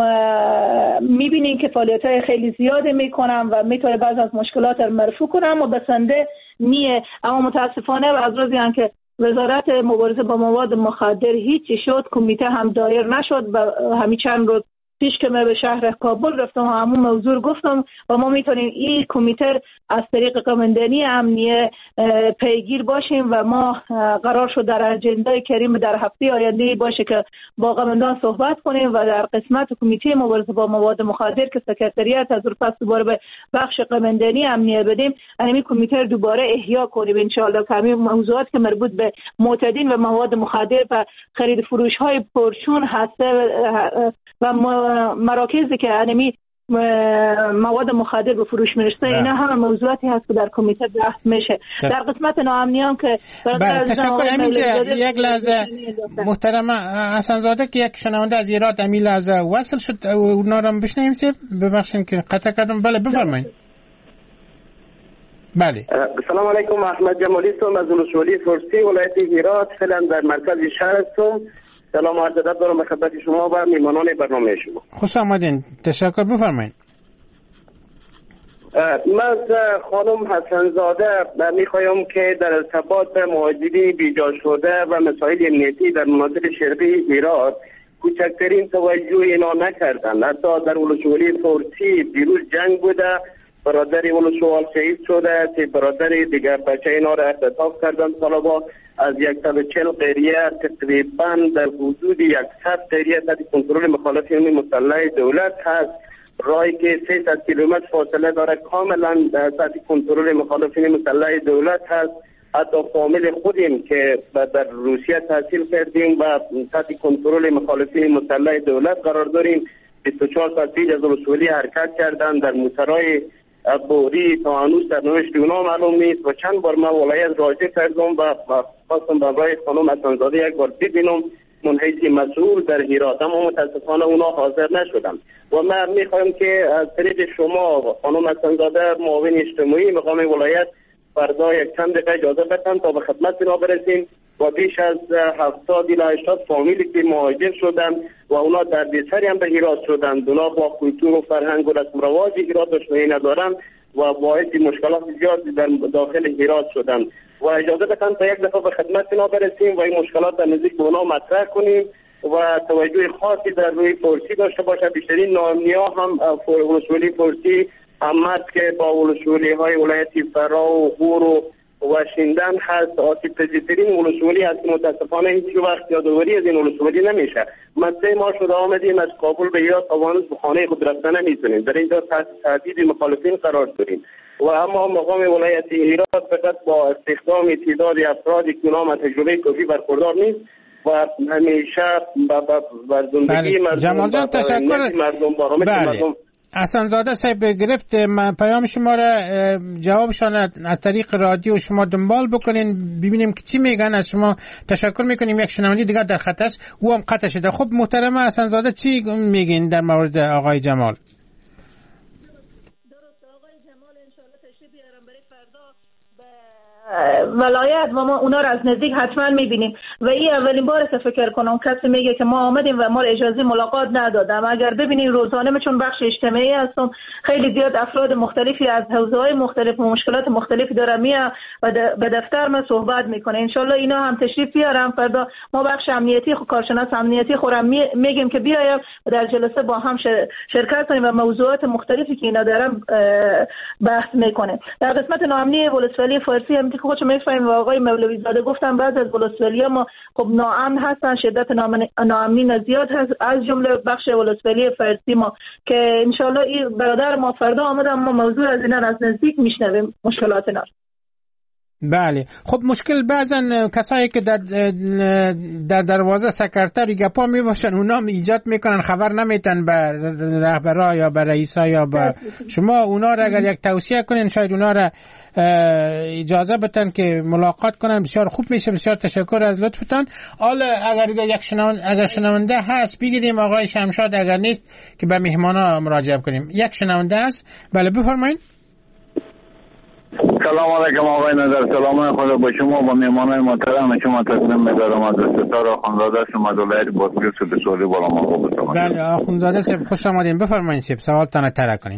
Speaker 4: میبینیم که فعالیت‌های خیلی زیاده میکنن و میتونه بعض از مشکلات رو مرفوع کنن اما بسنده نیه. اما متاسفانه و از روزی هم که وزارت مبارزه با مواد مخدر هیچی شد، کمیته هم دایر نشد و همین چند روز پیش که من به شهر کابل رفتم و همون موضوع گفتم و ما میتونیم این کمیته از طریق قماندانی امنیه پیگیر باشیم و ما قرار شد در اجنده کریم در هفته آینده باشه که با قماندان صحبت کنیم و در قسمت کمیته مبارزه با مواد مخدر که سکرتریات از پس دوباره به بخش قماندانی امنیه بدیم، همین کمیته دوباره احیا کنیم ان شاء الله که همین موضوعات که مربوط به معتادین و مواد مخدر و خرید فروش های پرچون هسته و مراکزی که انمی مواد مخدر به فروش میرسه، اینا همه موضوعاتی هست که در کمیته بحث میشه. در قسمت ناامنیان که
Speaker 3: تشکر. همینجا یک لحظه محترم حسن زاده که یک شنونده از ایران امیل از وصل شد اونا رو بشنویم. ببخشید که قطع کردم. بله بفرمایید. بله.
Speaker 10: سلام علیکم. احمد جمالی هستم از ولسوالی فارسی ولایت هرات، فعلا در مرکز شهر هستم. سلام و عرض ادب دارم به خدمت شما و میهمانان برنامه شما.
Speaker 3: خوش آمدین. تشکر. بفرمایید.
Speaker 10: من از خانم حسن زاده میخوایم که در ارتباط به مهاجرین بیجا شده و مسائل امنیتی در مناطق شرقی هرات کوچکترین توجه اینا نکردن. حتی در ولسوالی فارسی دیروز جنگ بوده، برادر ولسوال شهید شده که برادر دیگر بچه اینا را اختطاف کردن. طالبا از صد و چهل قریه تقریبا در حدود صد قریه تحت کنترل مخالفین مسلح دولت هست. راهی که سیصد کیلومتر فاصله داره کاملا تحت کنترل مخالفین مسلح دولت هست. حتی فامیل خودیم که در روسیه تحصیل کردیم و تحت کنترل مخالفین مسلح دولت قرار داریم. بیست و چهار ساعت پیش از ولسوالی حرکت کردن در موترهای بوری تا هنوز سرنوشت اونا معلوم نیست و چند بار من ولایت راجع کردم و خواستم برای خانم حسن‌زاده یک بار ببینم منحیث مسئول در هرات، اما متاسفانه اونا حاضر نشدن و من میخوایم که از طریق شما و خانم حسن‌زاده معاون اجتماعی مقام ولایت فردا یک چند دقیقه اجازه بدن تا به خدمت اینا برسیم و بیش از هفتاد الی هشتاد فامیلی که مهاجر شدن و اونا دردسری هم به هرات شدن، اونا با کلتور و فرهنگ و رسم و رواج هرات آشنایی ندارن و باعث مشکلات زیادی در داخل هرات شدن و اجازه بدن تا یک دفعه به خدمت اینا برسیم و این مشکلات در نزدیک به اونا مطرح کنیم و توجه خاصی در روی فارسی داشته باشه. بیشترین ناامنی‌ها هم ولسوالی فارسی همت که با ولسوالی های ولایت فرا و غور و و شیندن هست. آسیب پذیرترین ولسوالی هست که متاسفانه هیچ وقت یادآوری از این ولسوالی نمیشه. من سه ماه شده آمدیم از کابل به هرات تا هنوز به خانه خود رفتن نمیتونیم، در اینجا تحت تهدید مخالفین قرار داریم و اما مقام ولایت هرات فقط با استخدام تعداد افرادی که اونها تجربه کافی برخوردار نیست و همیشه بر زندگی مردم
Speaker 3: جمال جان تشکر.
Speaker 10: مردم بارامش مردم
Speaker 3: حسن‌زاده صاحب گرفت پیام شما را، جوابشان از طریق رادیو شما دنبال بکنین ببینیم که چی میگن از شما. تشکر میکنیم. یک شنونده دیگه در خط است، او هم قطع شده. خب محترم حسن‌زاده چی میگین در مورد آقای جمال؟
Speaker 4: ولایت و ما اونا رو از نزدیک حتما میبینیم و این اولین باره که فکر کنم کسی میگه که ما آمدیم و ما اجازه ملاقات ندادم. اگر ببینیم روزانه من چون بخش اجتماعی هستم خیلی زیاد افراد مختلفی از حوزه‌های مختلف و مشکلات مختلفی داره میاد و به دفتر ما صحبت میکنه. انشالله اینا هم تشریف بیارم فردا. ما بخش امنیتی کارشناس امنیتی خودم میگیم که بیایم و در جلسه با هم شرکت کنیم و موضوعات مختلفی که اینا دارن بحث میکنه. در قسمت ناامنی ولسوالی فارسی هم که خودشون میفهمیم و آقای مولوی زاده گفتن بعضی از ولسوالی‌ها ما خب ناامن هستن، شدت ناامنی زیاد هست، از جمله بخش ولسوالی فارسی ما که انشالله این برادر ما فردا آمدن ما موضوع از اینا از نزدیک میشنویم مشکلات اینا.
Speaker 3: بله. خب مشکل بعضن کسایی که در در دروازه سکرتری گپا می باشن اونا ایجاد میکنن، خبر نمیتن به رهبرا یا به رئیسا یا به شما. اونا را اگر یک توصیه کنین شاید اونا را اجازه بدن که ملاقات کنن بسیار خوب میشه. بسیار تشکر از لطفتان. حالا اگر یک شنونده اگر شنونده هست بگیریم آقای شمشاد، اگر نیست که به مهمانا مراجعه کنیم. یک شنونده هست. بله بفرمایید.
Speaker 11: سلام علیکم آقای نظر. سلام خدا با شما و مهمانان محترم شما. تقدیم می‌دارم از ستاره آخوندزاده شما از ولایت بادغیس و سوالی بالا ما.
Speaker 3: بله آخوندزاده صاحب خوش آمدین. بفرمایید صاحب سوالتان طرح کنین.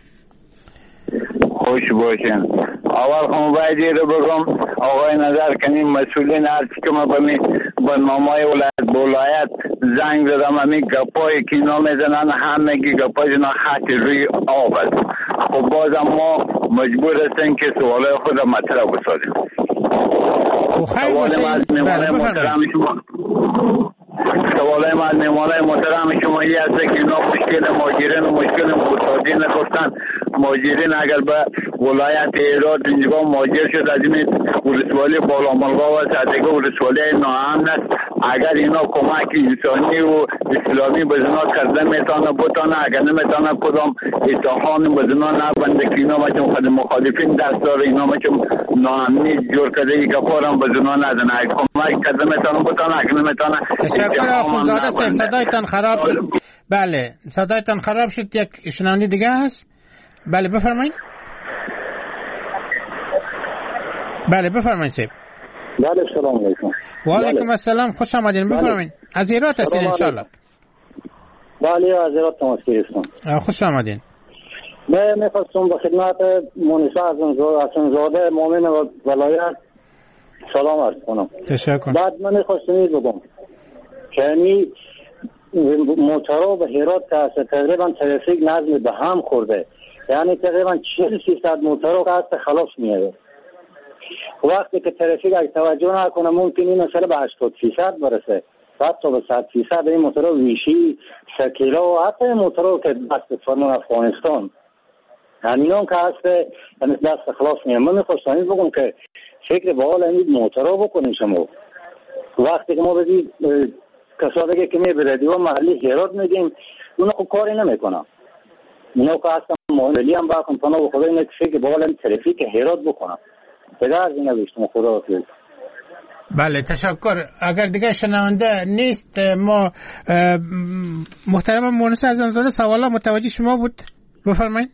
Speaker 11: خوش باشین. اول خب باید رو بگم آقای نظر کنیم مسئولین هرچی که ما به نامای ولایت ولایت زنگ زدم همین گپایی که اینا میزنن همه گی گپای اینا خط روی آب است. خب بازم ما مجبور هستیم که سوالای خود را مطرح بسازیم.
Speaker 3: خیلی باشین. بله بفرمایید.
Speaker 11: سوالای من نمانای محترم شما این هست که اینا مشکل مهاجرین و مشکل مقتصدین نگفتن. مهاجرین اگر به ولایت هرات اینجا مهاجر شد از این ولسوالی بالاملغا و سردگه ولسوالی ناامن است، اگر اینا کمک انسانی و اسلامی به زنا کردن میتونه بتانه، اگر نمیتونه کدام اتحان به زنا نبنده که اینا مچون خود مخالفین دست داره، اینا مچون ناامنی جور کرده ای کفارم به زنا نزنه، اگر کمک کرده میتونه بتانه، اگر نمیتونه.
Speaker 3: تشکر آخوندزاده صاحب. صدایتان خراب شد. بله صدایتان خراب شد. یک شنونده دیگه هست. بله بفرمایید. بله بفرمایید سیب.
Speaker 12: بله سلام علیکم.
Speaker 3: و علیکم السلام، خوش آمدین. بفرمایید. از ایرات هستین ان شاء الله؟
Speaker 12: بله از ایرات تماس گرفتم.
Speaker 3: خوش آمدین.
Speaker 12: من می‌خواستم به خدمت مونسا حسن‌زاده مؤمن ولایت سلام عرض کنم.
Speaker 3: تشکر.
Speaker 12: بعد من می‌خواستم بگم که یعنی موتورا به هرات که تقریبا ترافیک نظم به هم خورده، یعنی تقریبا چهل فیصد موتورا که هست خلاص میاد. وقتی که ترافیک اگه توجه نکنه ممکن این مسئله به هشتاد فیصد برسه، حتی به صد فیصد. این موتورا ویشی، شکیلا و حتی موتورا که دست فرمان افغانستان همین هم که هست یعنی دست خلاص میاد. من میخواستم بگم که فکر به حال این موتورا بکنیم شما. وقتی که ما بدید کسایی که می به رادیو محلی هرات میگیم اونا خب کاری نمیکنن، اونا که اصلا مهملی هم باکن پناه و خدا اینه که فکر به حال این ترافیک هرات بکنن. بده از این نوشتم خدا حافظ.
Speaker 3: بله تشکر. اگر دیگه شنونده نیست ما محترم مونس حسن‌زاده سوالا متوجه شما بود، بفرمایید.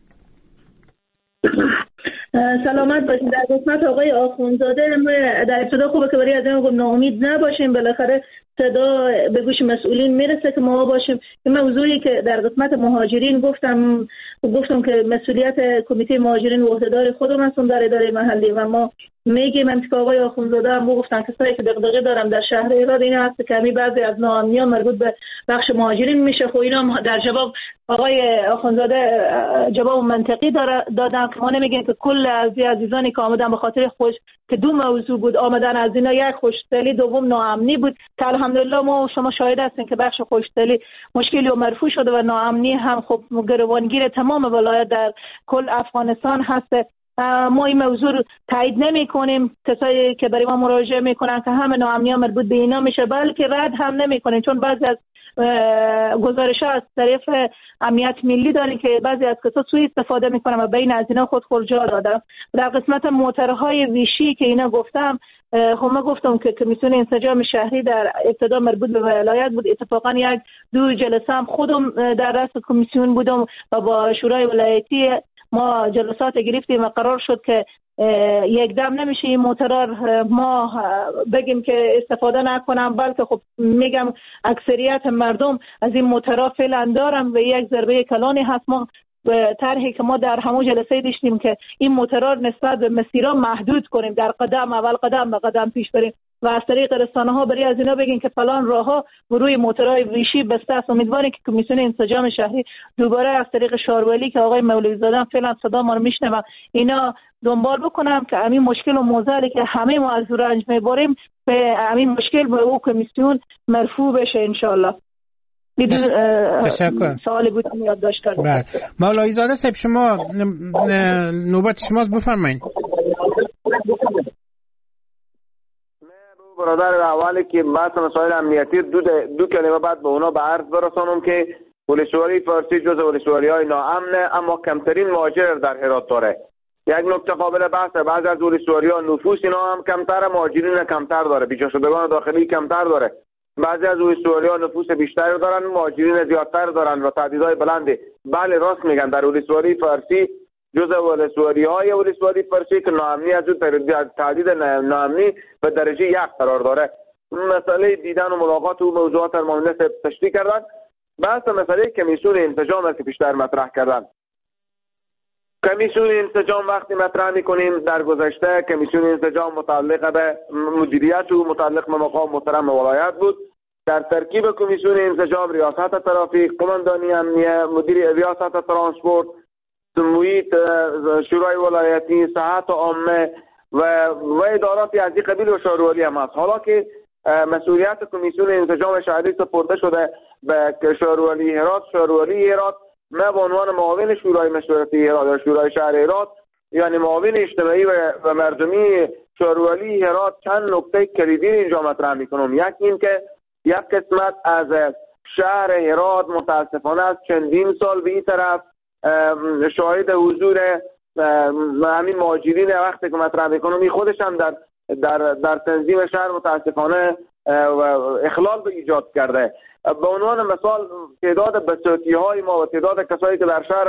Speaker 4: سلامت باشین. در قسمت آقای آخوندزاده در ابتدا خوبه که برای از این گفتم ناامید نباشیم، بالاخره صدا به گوش مسئولین میرسه که ما باشیم. این موضوعی که در قسمت مهاجرین گفتم گفتم که مسئولیت کمیته مهاجرین و عهدهدار خودم هستم در اداره محلی و ما میگیم من که آقای آخوندزاده هم گفتن کسایی که دغدغه دارم در شهر ایران این هست که همین بعضی از ناامنی‌ها مربوط به بخش مهاجرین میشه. خب اینا در جواب آقای آخوندزاده جواب منطقی دادن که ما نمیگیم که کل از عزیزانی که آمدن به خاطر خوش که دو موضوع بود آمدن از اینا، یک خوشدلی، دوم ناامنی بود که الحمدلله ما شما شاهد هستین که بخش خوشدلی مشکلی و مرفوع شده و ناامنی هم خب گروگانگیر تمام ولایت در کل افغانستان هست. ما این موضوع رو تایید نمی کنیم. کسایی که برای ما مراجعه میکنن که همه ناامنی ها مربوط به اینا میشه، بلکه رد هم نمی کنیم، چون بعضی از گزارش ها از طرف امنیت ملی داریم که بعضی از کسا سوء استفاده میکنن و بین از اینا خود خرجا دادن. در قسمت موتورهای ویشی که اینا گفتم، خب من گفتم که کمیسیون انسجام شهری در ابتدا مربوط به ولایت بود. اتفاقا یک دو جلسه هم خودم در رأس کمیسیون بودم و با شورای ولایتی ما جلسات گرفتیم و قرار شد که یک دم نمیشه این موتورا ما بگیم که استفاده نکنم، بلکه خب میگم اکثریت مردم از این موتورا فعلا دارن و یک ضربه کلانی هست. ما طرحی که ما در همون جلسه داشتیم که این موتورا نسبت به مسیرها محدود کنیم، در قدم اول قدم به قدم پیش بریم و از طریق رسانه ها برای از اینا بگین که فلان راه ها روی موتورهای ویشی بسته است. امیدواریم که کمیسیون انسجام شهری دوباره از طریق شارولی که آقای مولوی زاده فعلا صدا ما رو میشنوه اینا دنبال بکنم که همین مشکل و موضوعی که همه ما از رنج میبریم به همین مشکل به او کمیسیون مرفوع بشه ان شاء الله.
Speaker 3: تشکر.
Speaker 4: سوالی بود که یادداشت کردم.
Speaker 3: بله مولوی زاده صاحب شما نوبت شماست، بفرمایید.
Speaker 5: برادر اولی که بحث مسائل امنیتی دو, دو کلمه بعد به اونا به عرض برسانم که ولسوالی فارسی جز ولسوالی های ناامنه اما کمترین مهاجر در هرات داره. یک نکته قابل بحثه، بعضی از ولسوالی ها نفوس اینا هم کمتر، مهاجرین کمتر داره، بیجا شدگان داخلی کمتر داره. بعضی از ولسوالی ها نفوس بیشتر دارن، مهاجرین زیادتر دارن و تعدادهای بلنده. بله راست میگن در ولسوالی فارسی جز ولسوالی های ولسوالی فارسی که ناامنی از اون تعدید ناامنی به درجه یک قرار داره. مسئله دیدن و ملاقات و موضوعات المانده تشریح کردن. بحث مسئله کمیسیون انسجام که پیشتر مطرح کردن. کمیسیون انسجام وقتی مطرح میکنیم در گذشته کمیسیون انسجام متعلق به مدیریت و متعلق به مقام محترم ولایت بود. در ترکیب کمیسیون انسجام ریاست ترافیک، قماندانی امنیه، مدیر ریاست ترانسپورت، محیط، شورای ولایتی، صحت عامه و و اداراتی از این قبیل و شورولی هم هست. حالا که مسئولیت کمیسیون انسجام شهری سپرده شده به شورولی هرات، شورولی هرات من به عنوان معاون شورای مشورتی هرات یا شورای شهر هرات یعنی معاون اجتماعی و مردمی شورولی هرات چند نکته کلیدی اینجا مطرح میکنم. یک این که یک قسمت از شهر هرات متاسفانه از چندین سال به این طرف شاهد حضور همین مهاجرین وقتی که مطرح میکنم این خودش هم در در در تنظیم شهر متاسفانه اخلال به ایجاد کرده. به عنوان مثال تعداد بساطی های ما و تعداد کسایی که در شهر ما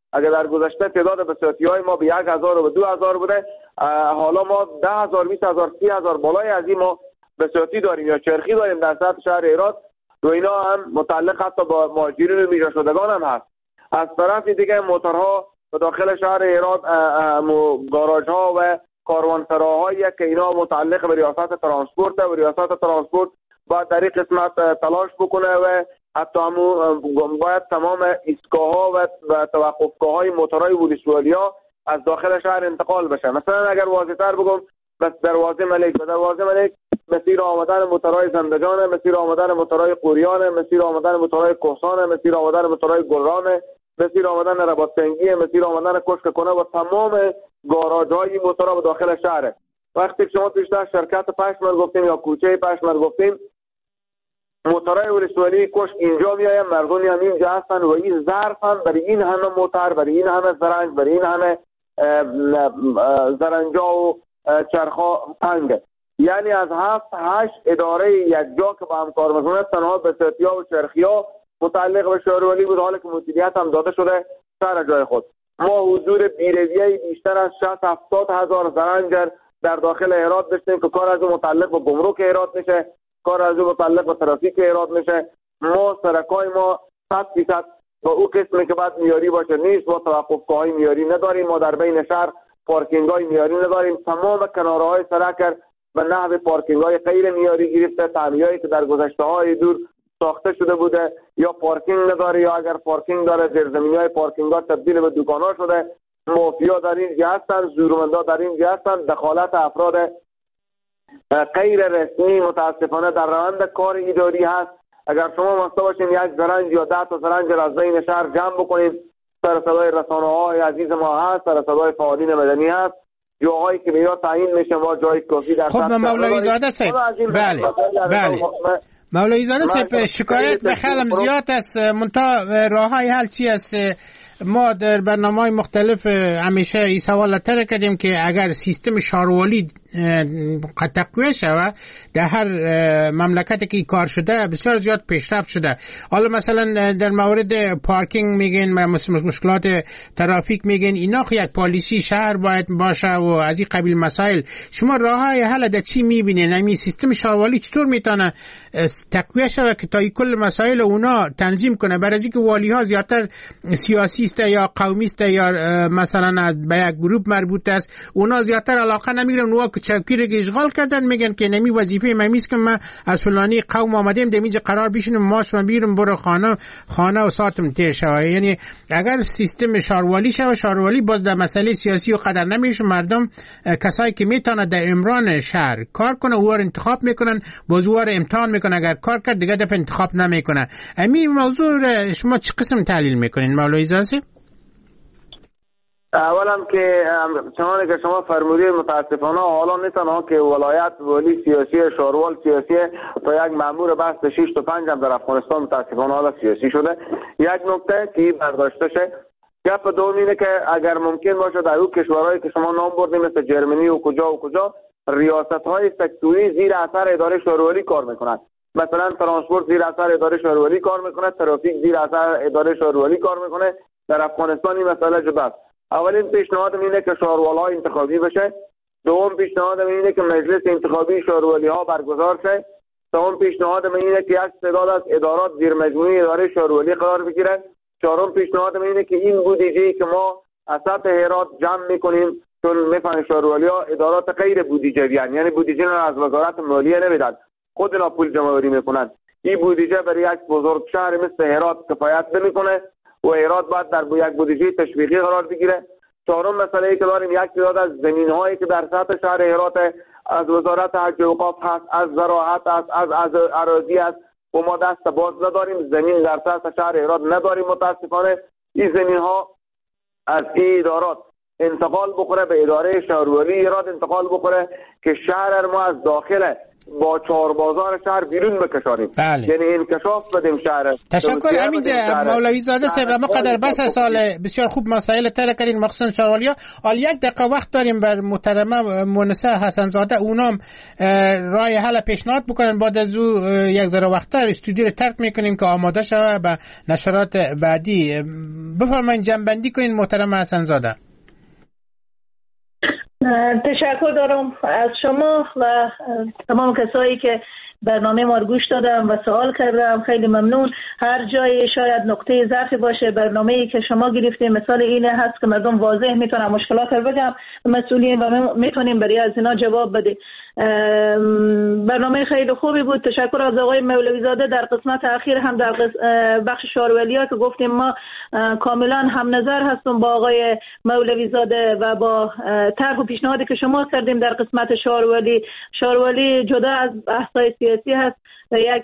Speaker 5: اگر در گذشته تعداد بساطی‌های ما به یک هزار و به دو هزار بوده، حالا ما ده هزار، بیست هزار، سی هزار بالای از این ما بساطی داریم یا چرخی داریم در سطح شهر هرات و اینا هم متعلق حتی با مهاجرین و میجا شدگان هم هست. از طرف دیگه موتورها به داخل شهر هرات، گاراژها و کاروانسراهایی که اینا متعلق به ریاست ترانسپورت و ریاست ترانسپورت باید در این قسمت تلاش بکنه و حتی همون باید تمام ایستگاه‌ها و توقفگاه‌های موتورهای ولسوالیا از داخل شهر انتقال بشه. مثلا اگر واضح‌تر بگم، بس دروازه ملک و دروازه ملک مسیر آمدن موتورهای زندجان، مسیر آمدن موتورهای قوریان، مسیر آمدن موتورهای کوهسان، مسیر آمدن موتورهای گلران، مسیر آمدن رباط‌سنگی، مسیر آمدن کشک کنه و تمام گاراژهای موتورها به داخل شهر. وقتی شما پیشتر شرکت پشمر گفتیم یا کوچه پشمر گفتیم، موتورهای ولسوالی کشک اینجا میایم، مردمی هم اینجا هستن و این ظرف هم برای این همه موتور، برای این همه زرنج، برای این همه زرنجا و چرخا تنگه. یعنی از هفت هشت اداره یک جا که با هم کار میکنه، تنها بساطی‌ها و چرخی‌ها متعلق به شهرولی بود، حالا که مدیریت هم داده شده سر جای خود. ما حضور بیرویه بیشتر از شصت هفتاد هزار زرنجر در داخل هرات داشتیم که کار از اون متعلق به گمرک هرات میشه، کار از اون متعلق به ترافیک هرات میشه. ما سرکای ما صد فیصد با اون قسمی که باید میاری باشه نیست، ما توقفگاه‌های میاری نداریم، ما در بین شهر پارکینگ‌های میاری نداریم. تمام کناره‌های سرک به نحو پارکینگ‌های غیر میاری گرفته، تعمیرایی که در گذشته‌های دور ساخته شده بوده یا پارکینگ نداره، یا اگر پارکینگ داره زیرزمینی‌های پارکینگ‌ها تبدیل به دکان‌ها شده. مافیا در این جهت هستند، زورمندا در این جهت هستند. دخالت افراد غیر رسمی متاسفانه در روند کار اداری هست. اگر شما مسئول باشین یک زرنج یا ده تا زرنج از بین شهر جمع بکنید، سر صدای رسانه‌های عزیز ما هست، سر صدای فعالین مدنی هست، جاهایی که میاد تعیین میشه ما جای کافی در
Speaker 3: خب مولوی زاده صاحب، بله بله مولوی زاده صاحب، شکایت به خیلی زیاد است، منتها راههای حل چی است؟ ما در برنامه‌های مختلف همیشه این سوال تر کردیم که اگر سیستم شاروالی تقویت شود در هر مملکتی که کار شده بسیار زیاد پیشرفت شده. حالا مثلا در مورد پارکینگ میگن، مشکلات ترافیک میگن، اینا خو یک پالیسی شهر باید باشه و از این قبیل مسائل. شما راههای حل در چی میبینین؟ همین سیستم شاروالی چطور میتونه تقویت شود که تا این کل مسائل اونا تنظیم کنه؟ برای اینکه والی ها زیادتر سیاسی است یا قومی است یا مثلا از به یک گروه مربوط است، اونا زیادتر علاقه نمیگیرن، اونا که چوکی رو اشغال کردن میگن که نمی وظیفه من نیست که من از فلانی قوم آمدیم دمیج قرار بشینم ماش من بیرم برو خانه خانه و ساتم تیر شوه. یعنی اگر سیستم شاروالی شوه، شاروالی باز در مسئله سیاسی و قدر نمیشه، مردم کسایی که میتونه در امران شهر کار کنه او رو انتخاب میکنن، باز او رو امتحان میکنه، اگر کار کرد دیگه دفعه انتخاب نمیکنه. امی موضوع شما چه قسم تحلیل میکنین مولوی زاده؟
Speaker 5: اولا که چنانه که شما فرمودید متاسفانه حالا نه تنها که ولایت ولی سیاسی شاروال سیاسی تا یک مأمور بحث شش تا پنج هم در افغانستان متاسفانه حالا سیاسی شده. یک نکته که برداشته شه، گپ دوم اینه که اگر ممکن باشه در اون کشورهایی که شما نام بردید مثل جرمنی و کجا و کجا ریاست‌های سکتوری زیر اثر اداره شارولی کار میکنند. مثلا ترانسپورت زیر اثر اداره شارولی کار میکنه، ترافیک زیر اثر اداره شارولی کار میکنه. در افغانستان این مسئله جداست. اولین پیشنهادم اینه که شاروالا انتخابی بشه. دوم پیشنهادم اینه که مجلس انتخابی شاروالی ها برگزار شه. سوم پیشنهادم اینه که یک تعداد از ادارات زیر مجموعه اداره شاروالی قرار بگیره. چهارم پیشنهادم اینه که این بودجه‌ای که ما از سطح هرات جمع میکنیم، چون میفهمن شاروالی ها ادارات غیر بودجه‌ای هستند، یعنی بودجه را از وزارت مالیه نمیدن، خود اینا پول جمع‌آوری میکنن. این بودجه برای یک بزرگ شهر مثل هرات کفایت نمیکنه و هرات باید در یک بودجه تشویقی قرار بگیره. چهارم مسئله ای که داریم، یک تعداد از زمین‌هایی که در سطح شهر هرات از وزارت حج و اوقاف هست، از زراعت است، از از اراضی است و ما دست باز نداریم، زمین در سطح شهر هرات نداریم متاسفانه. این زمین‌ها از این ادارات انتقال بکنه به اداره شهرولی هرات، انتقال بکنه که شهر ما از داخل با چهار بازار شهر بیرون بکشانیم.
Speaker 3: بله.
Speaker 5: یعنی انکشاف بدیم شهر.
Speaker 3: تشکر همینجا مولوی زاده صاحب. ما قدر بس سال بسیار خوب مسائل تر کردین مخصوصا شهروالیا. حال یک دقیقه وقت داریم بر محترمه مونسه حسن زاده، اونام راه حل پیشنهاد بکنن. بعد از او یک ذره وقت‌تر استودیو رو ترک میکنیم که آماده شوه به نشرات بعدی. بفرمایید جنبندی کنین محترم حسن زاده.
Speaker 4: تشکر دارم از شما و تمام کسایی که برنامه ما رو گوش دادم و سوال کردم. خیلی ممنون. هر جایی شاید نقطه ضعفی باشه برنامه‌ای که شما گرفتیم مثال اینه هست که مردم واضح میتونن مشکلات رو بگم مسئولین و میتونیم برای از اینا جواب بدیم. برنامه خیلی خوبی بود. تشکر از آقای مولوی زاده. در قسمت اخیر هم در بخش شهروالیا که گفتیم ما کاملا هم نظر هستم با آقای مولوی زاده و با طرح و پیشنهادی که شما کردیم در قسمت شهروالی. شهروالی جدا از بحث‌های سیاسی هست و یک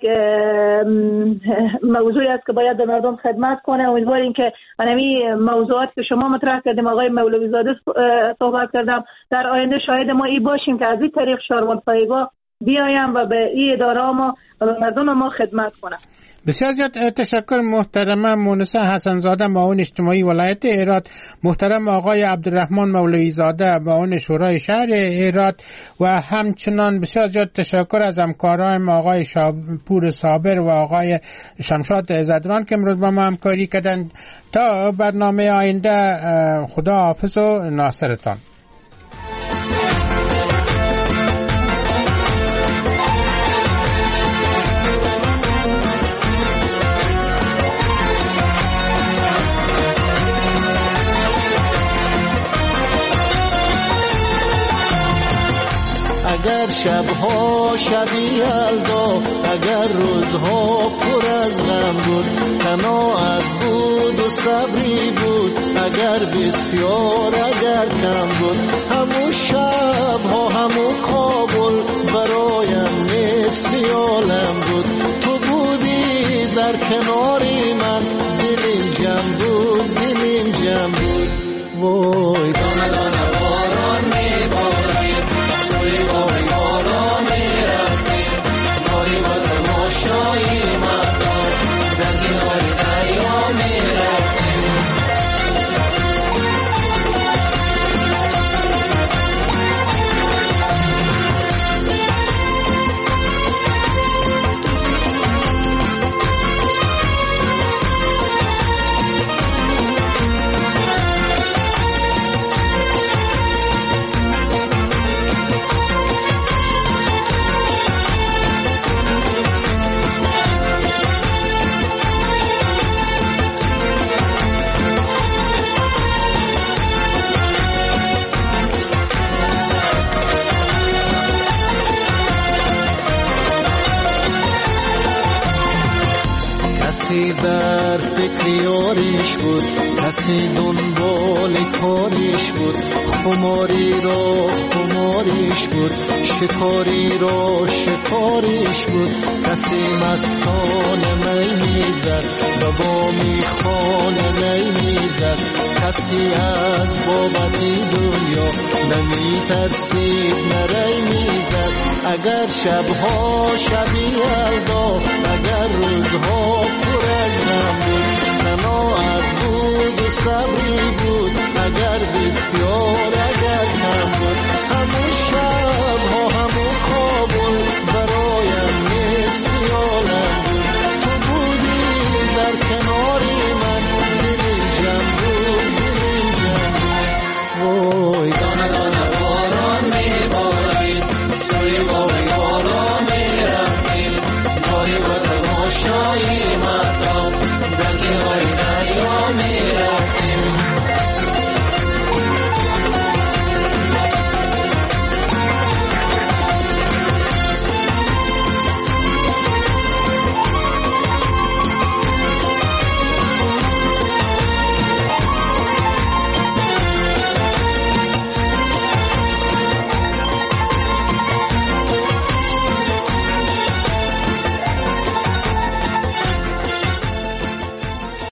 Speaker 4: موضوعی است که باید به مردم خدمت کنه. امیدواریم که همین موضوعات که شما مطرح کردیم آقای مولوی زاده صحبت کردم در آینده شاهد ما ای باشیم که از این طریق شهروال پایگاه بیایم و به این اداره ما و به مردم ما خدمت کنم.
Speaker 3: بسیار زیاد تشکر محترم مونسه حسن زاده معاون اجتماعی ولایت هرات، محترم آقای عبدالرحمن مولوی زاده معاون شورای شهر هرات و همچنان بسیار زیاد تشکر از همکاران آقای شاپور صابر و آقای شمشاد زدران که امروز با ما همکاری کردند. تا برنامه آینده خدا حافظ و ناصرتان.
Speaker 13: اگر شبها شبی یلدا، اگر روزها پر از غم بود، قناعت بود و صبری بود، اگر بسیار اگر کم بود، همون شبها همون کابل برایم مثل عالم بود. تو بودی در کناری من، دلیم جمع بود دلیم جمع بود. وای دانه دانه باران میبارید، توی وای بالا میرفتیم، داری با تماشایی مردم در کنار دریا میرفتیم. کسی در فکر یاریش بود، کسی دنبال کاریش بود، خماری را خماریش بود، شکاری را شکاریش بود. کسی مستانه می میزد و با میخانه نی میزد، کسی از بابتی دنیا نمی ترسید نری میزد. اگر شبها شبی یلدا، اگر روزها پر از غم بود، قناعت بود و صبری بود، اگر بسیار اگر کم بود، همون شبها همون کابل برایم مثل عالم بود. تو بودی در کنار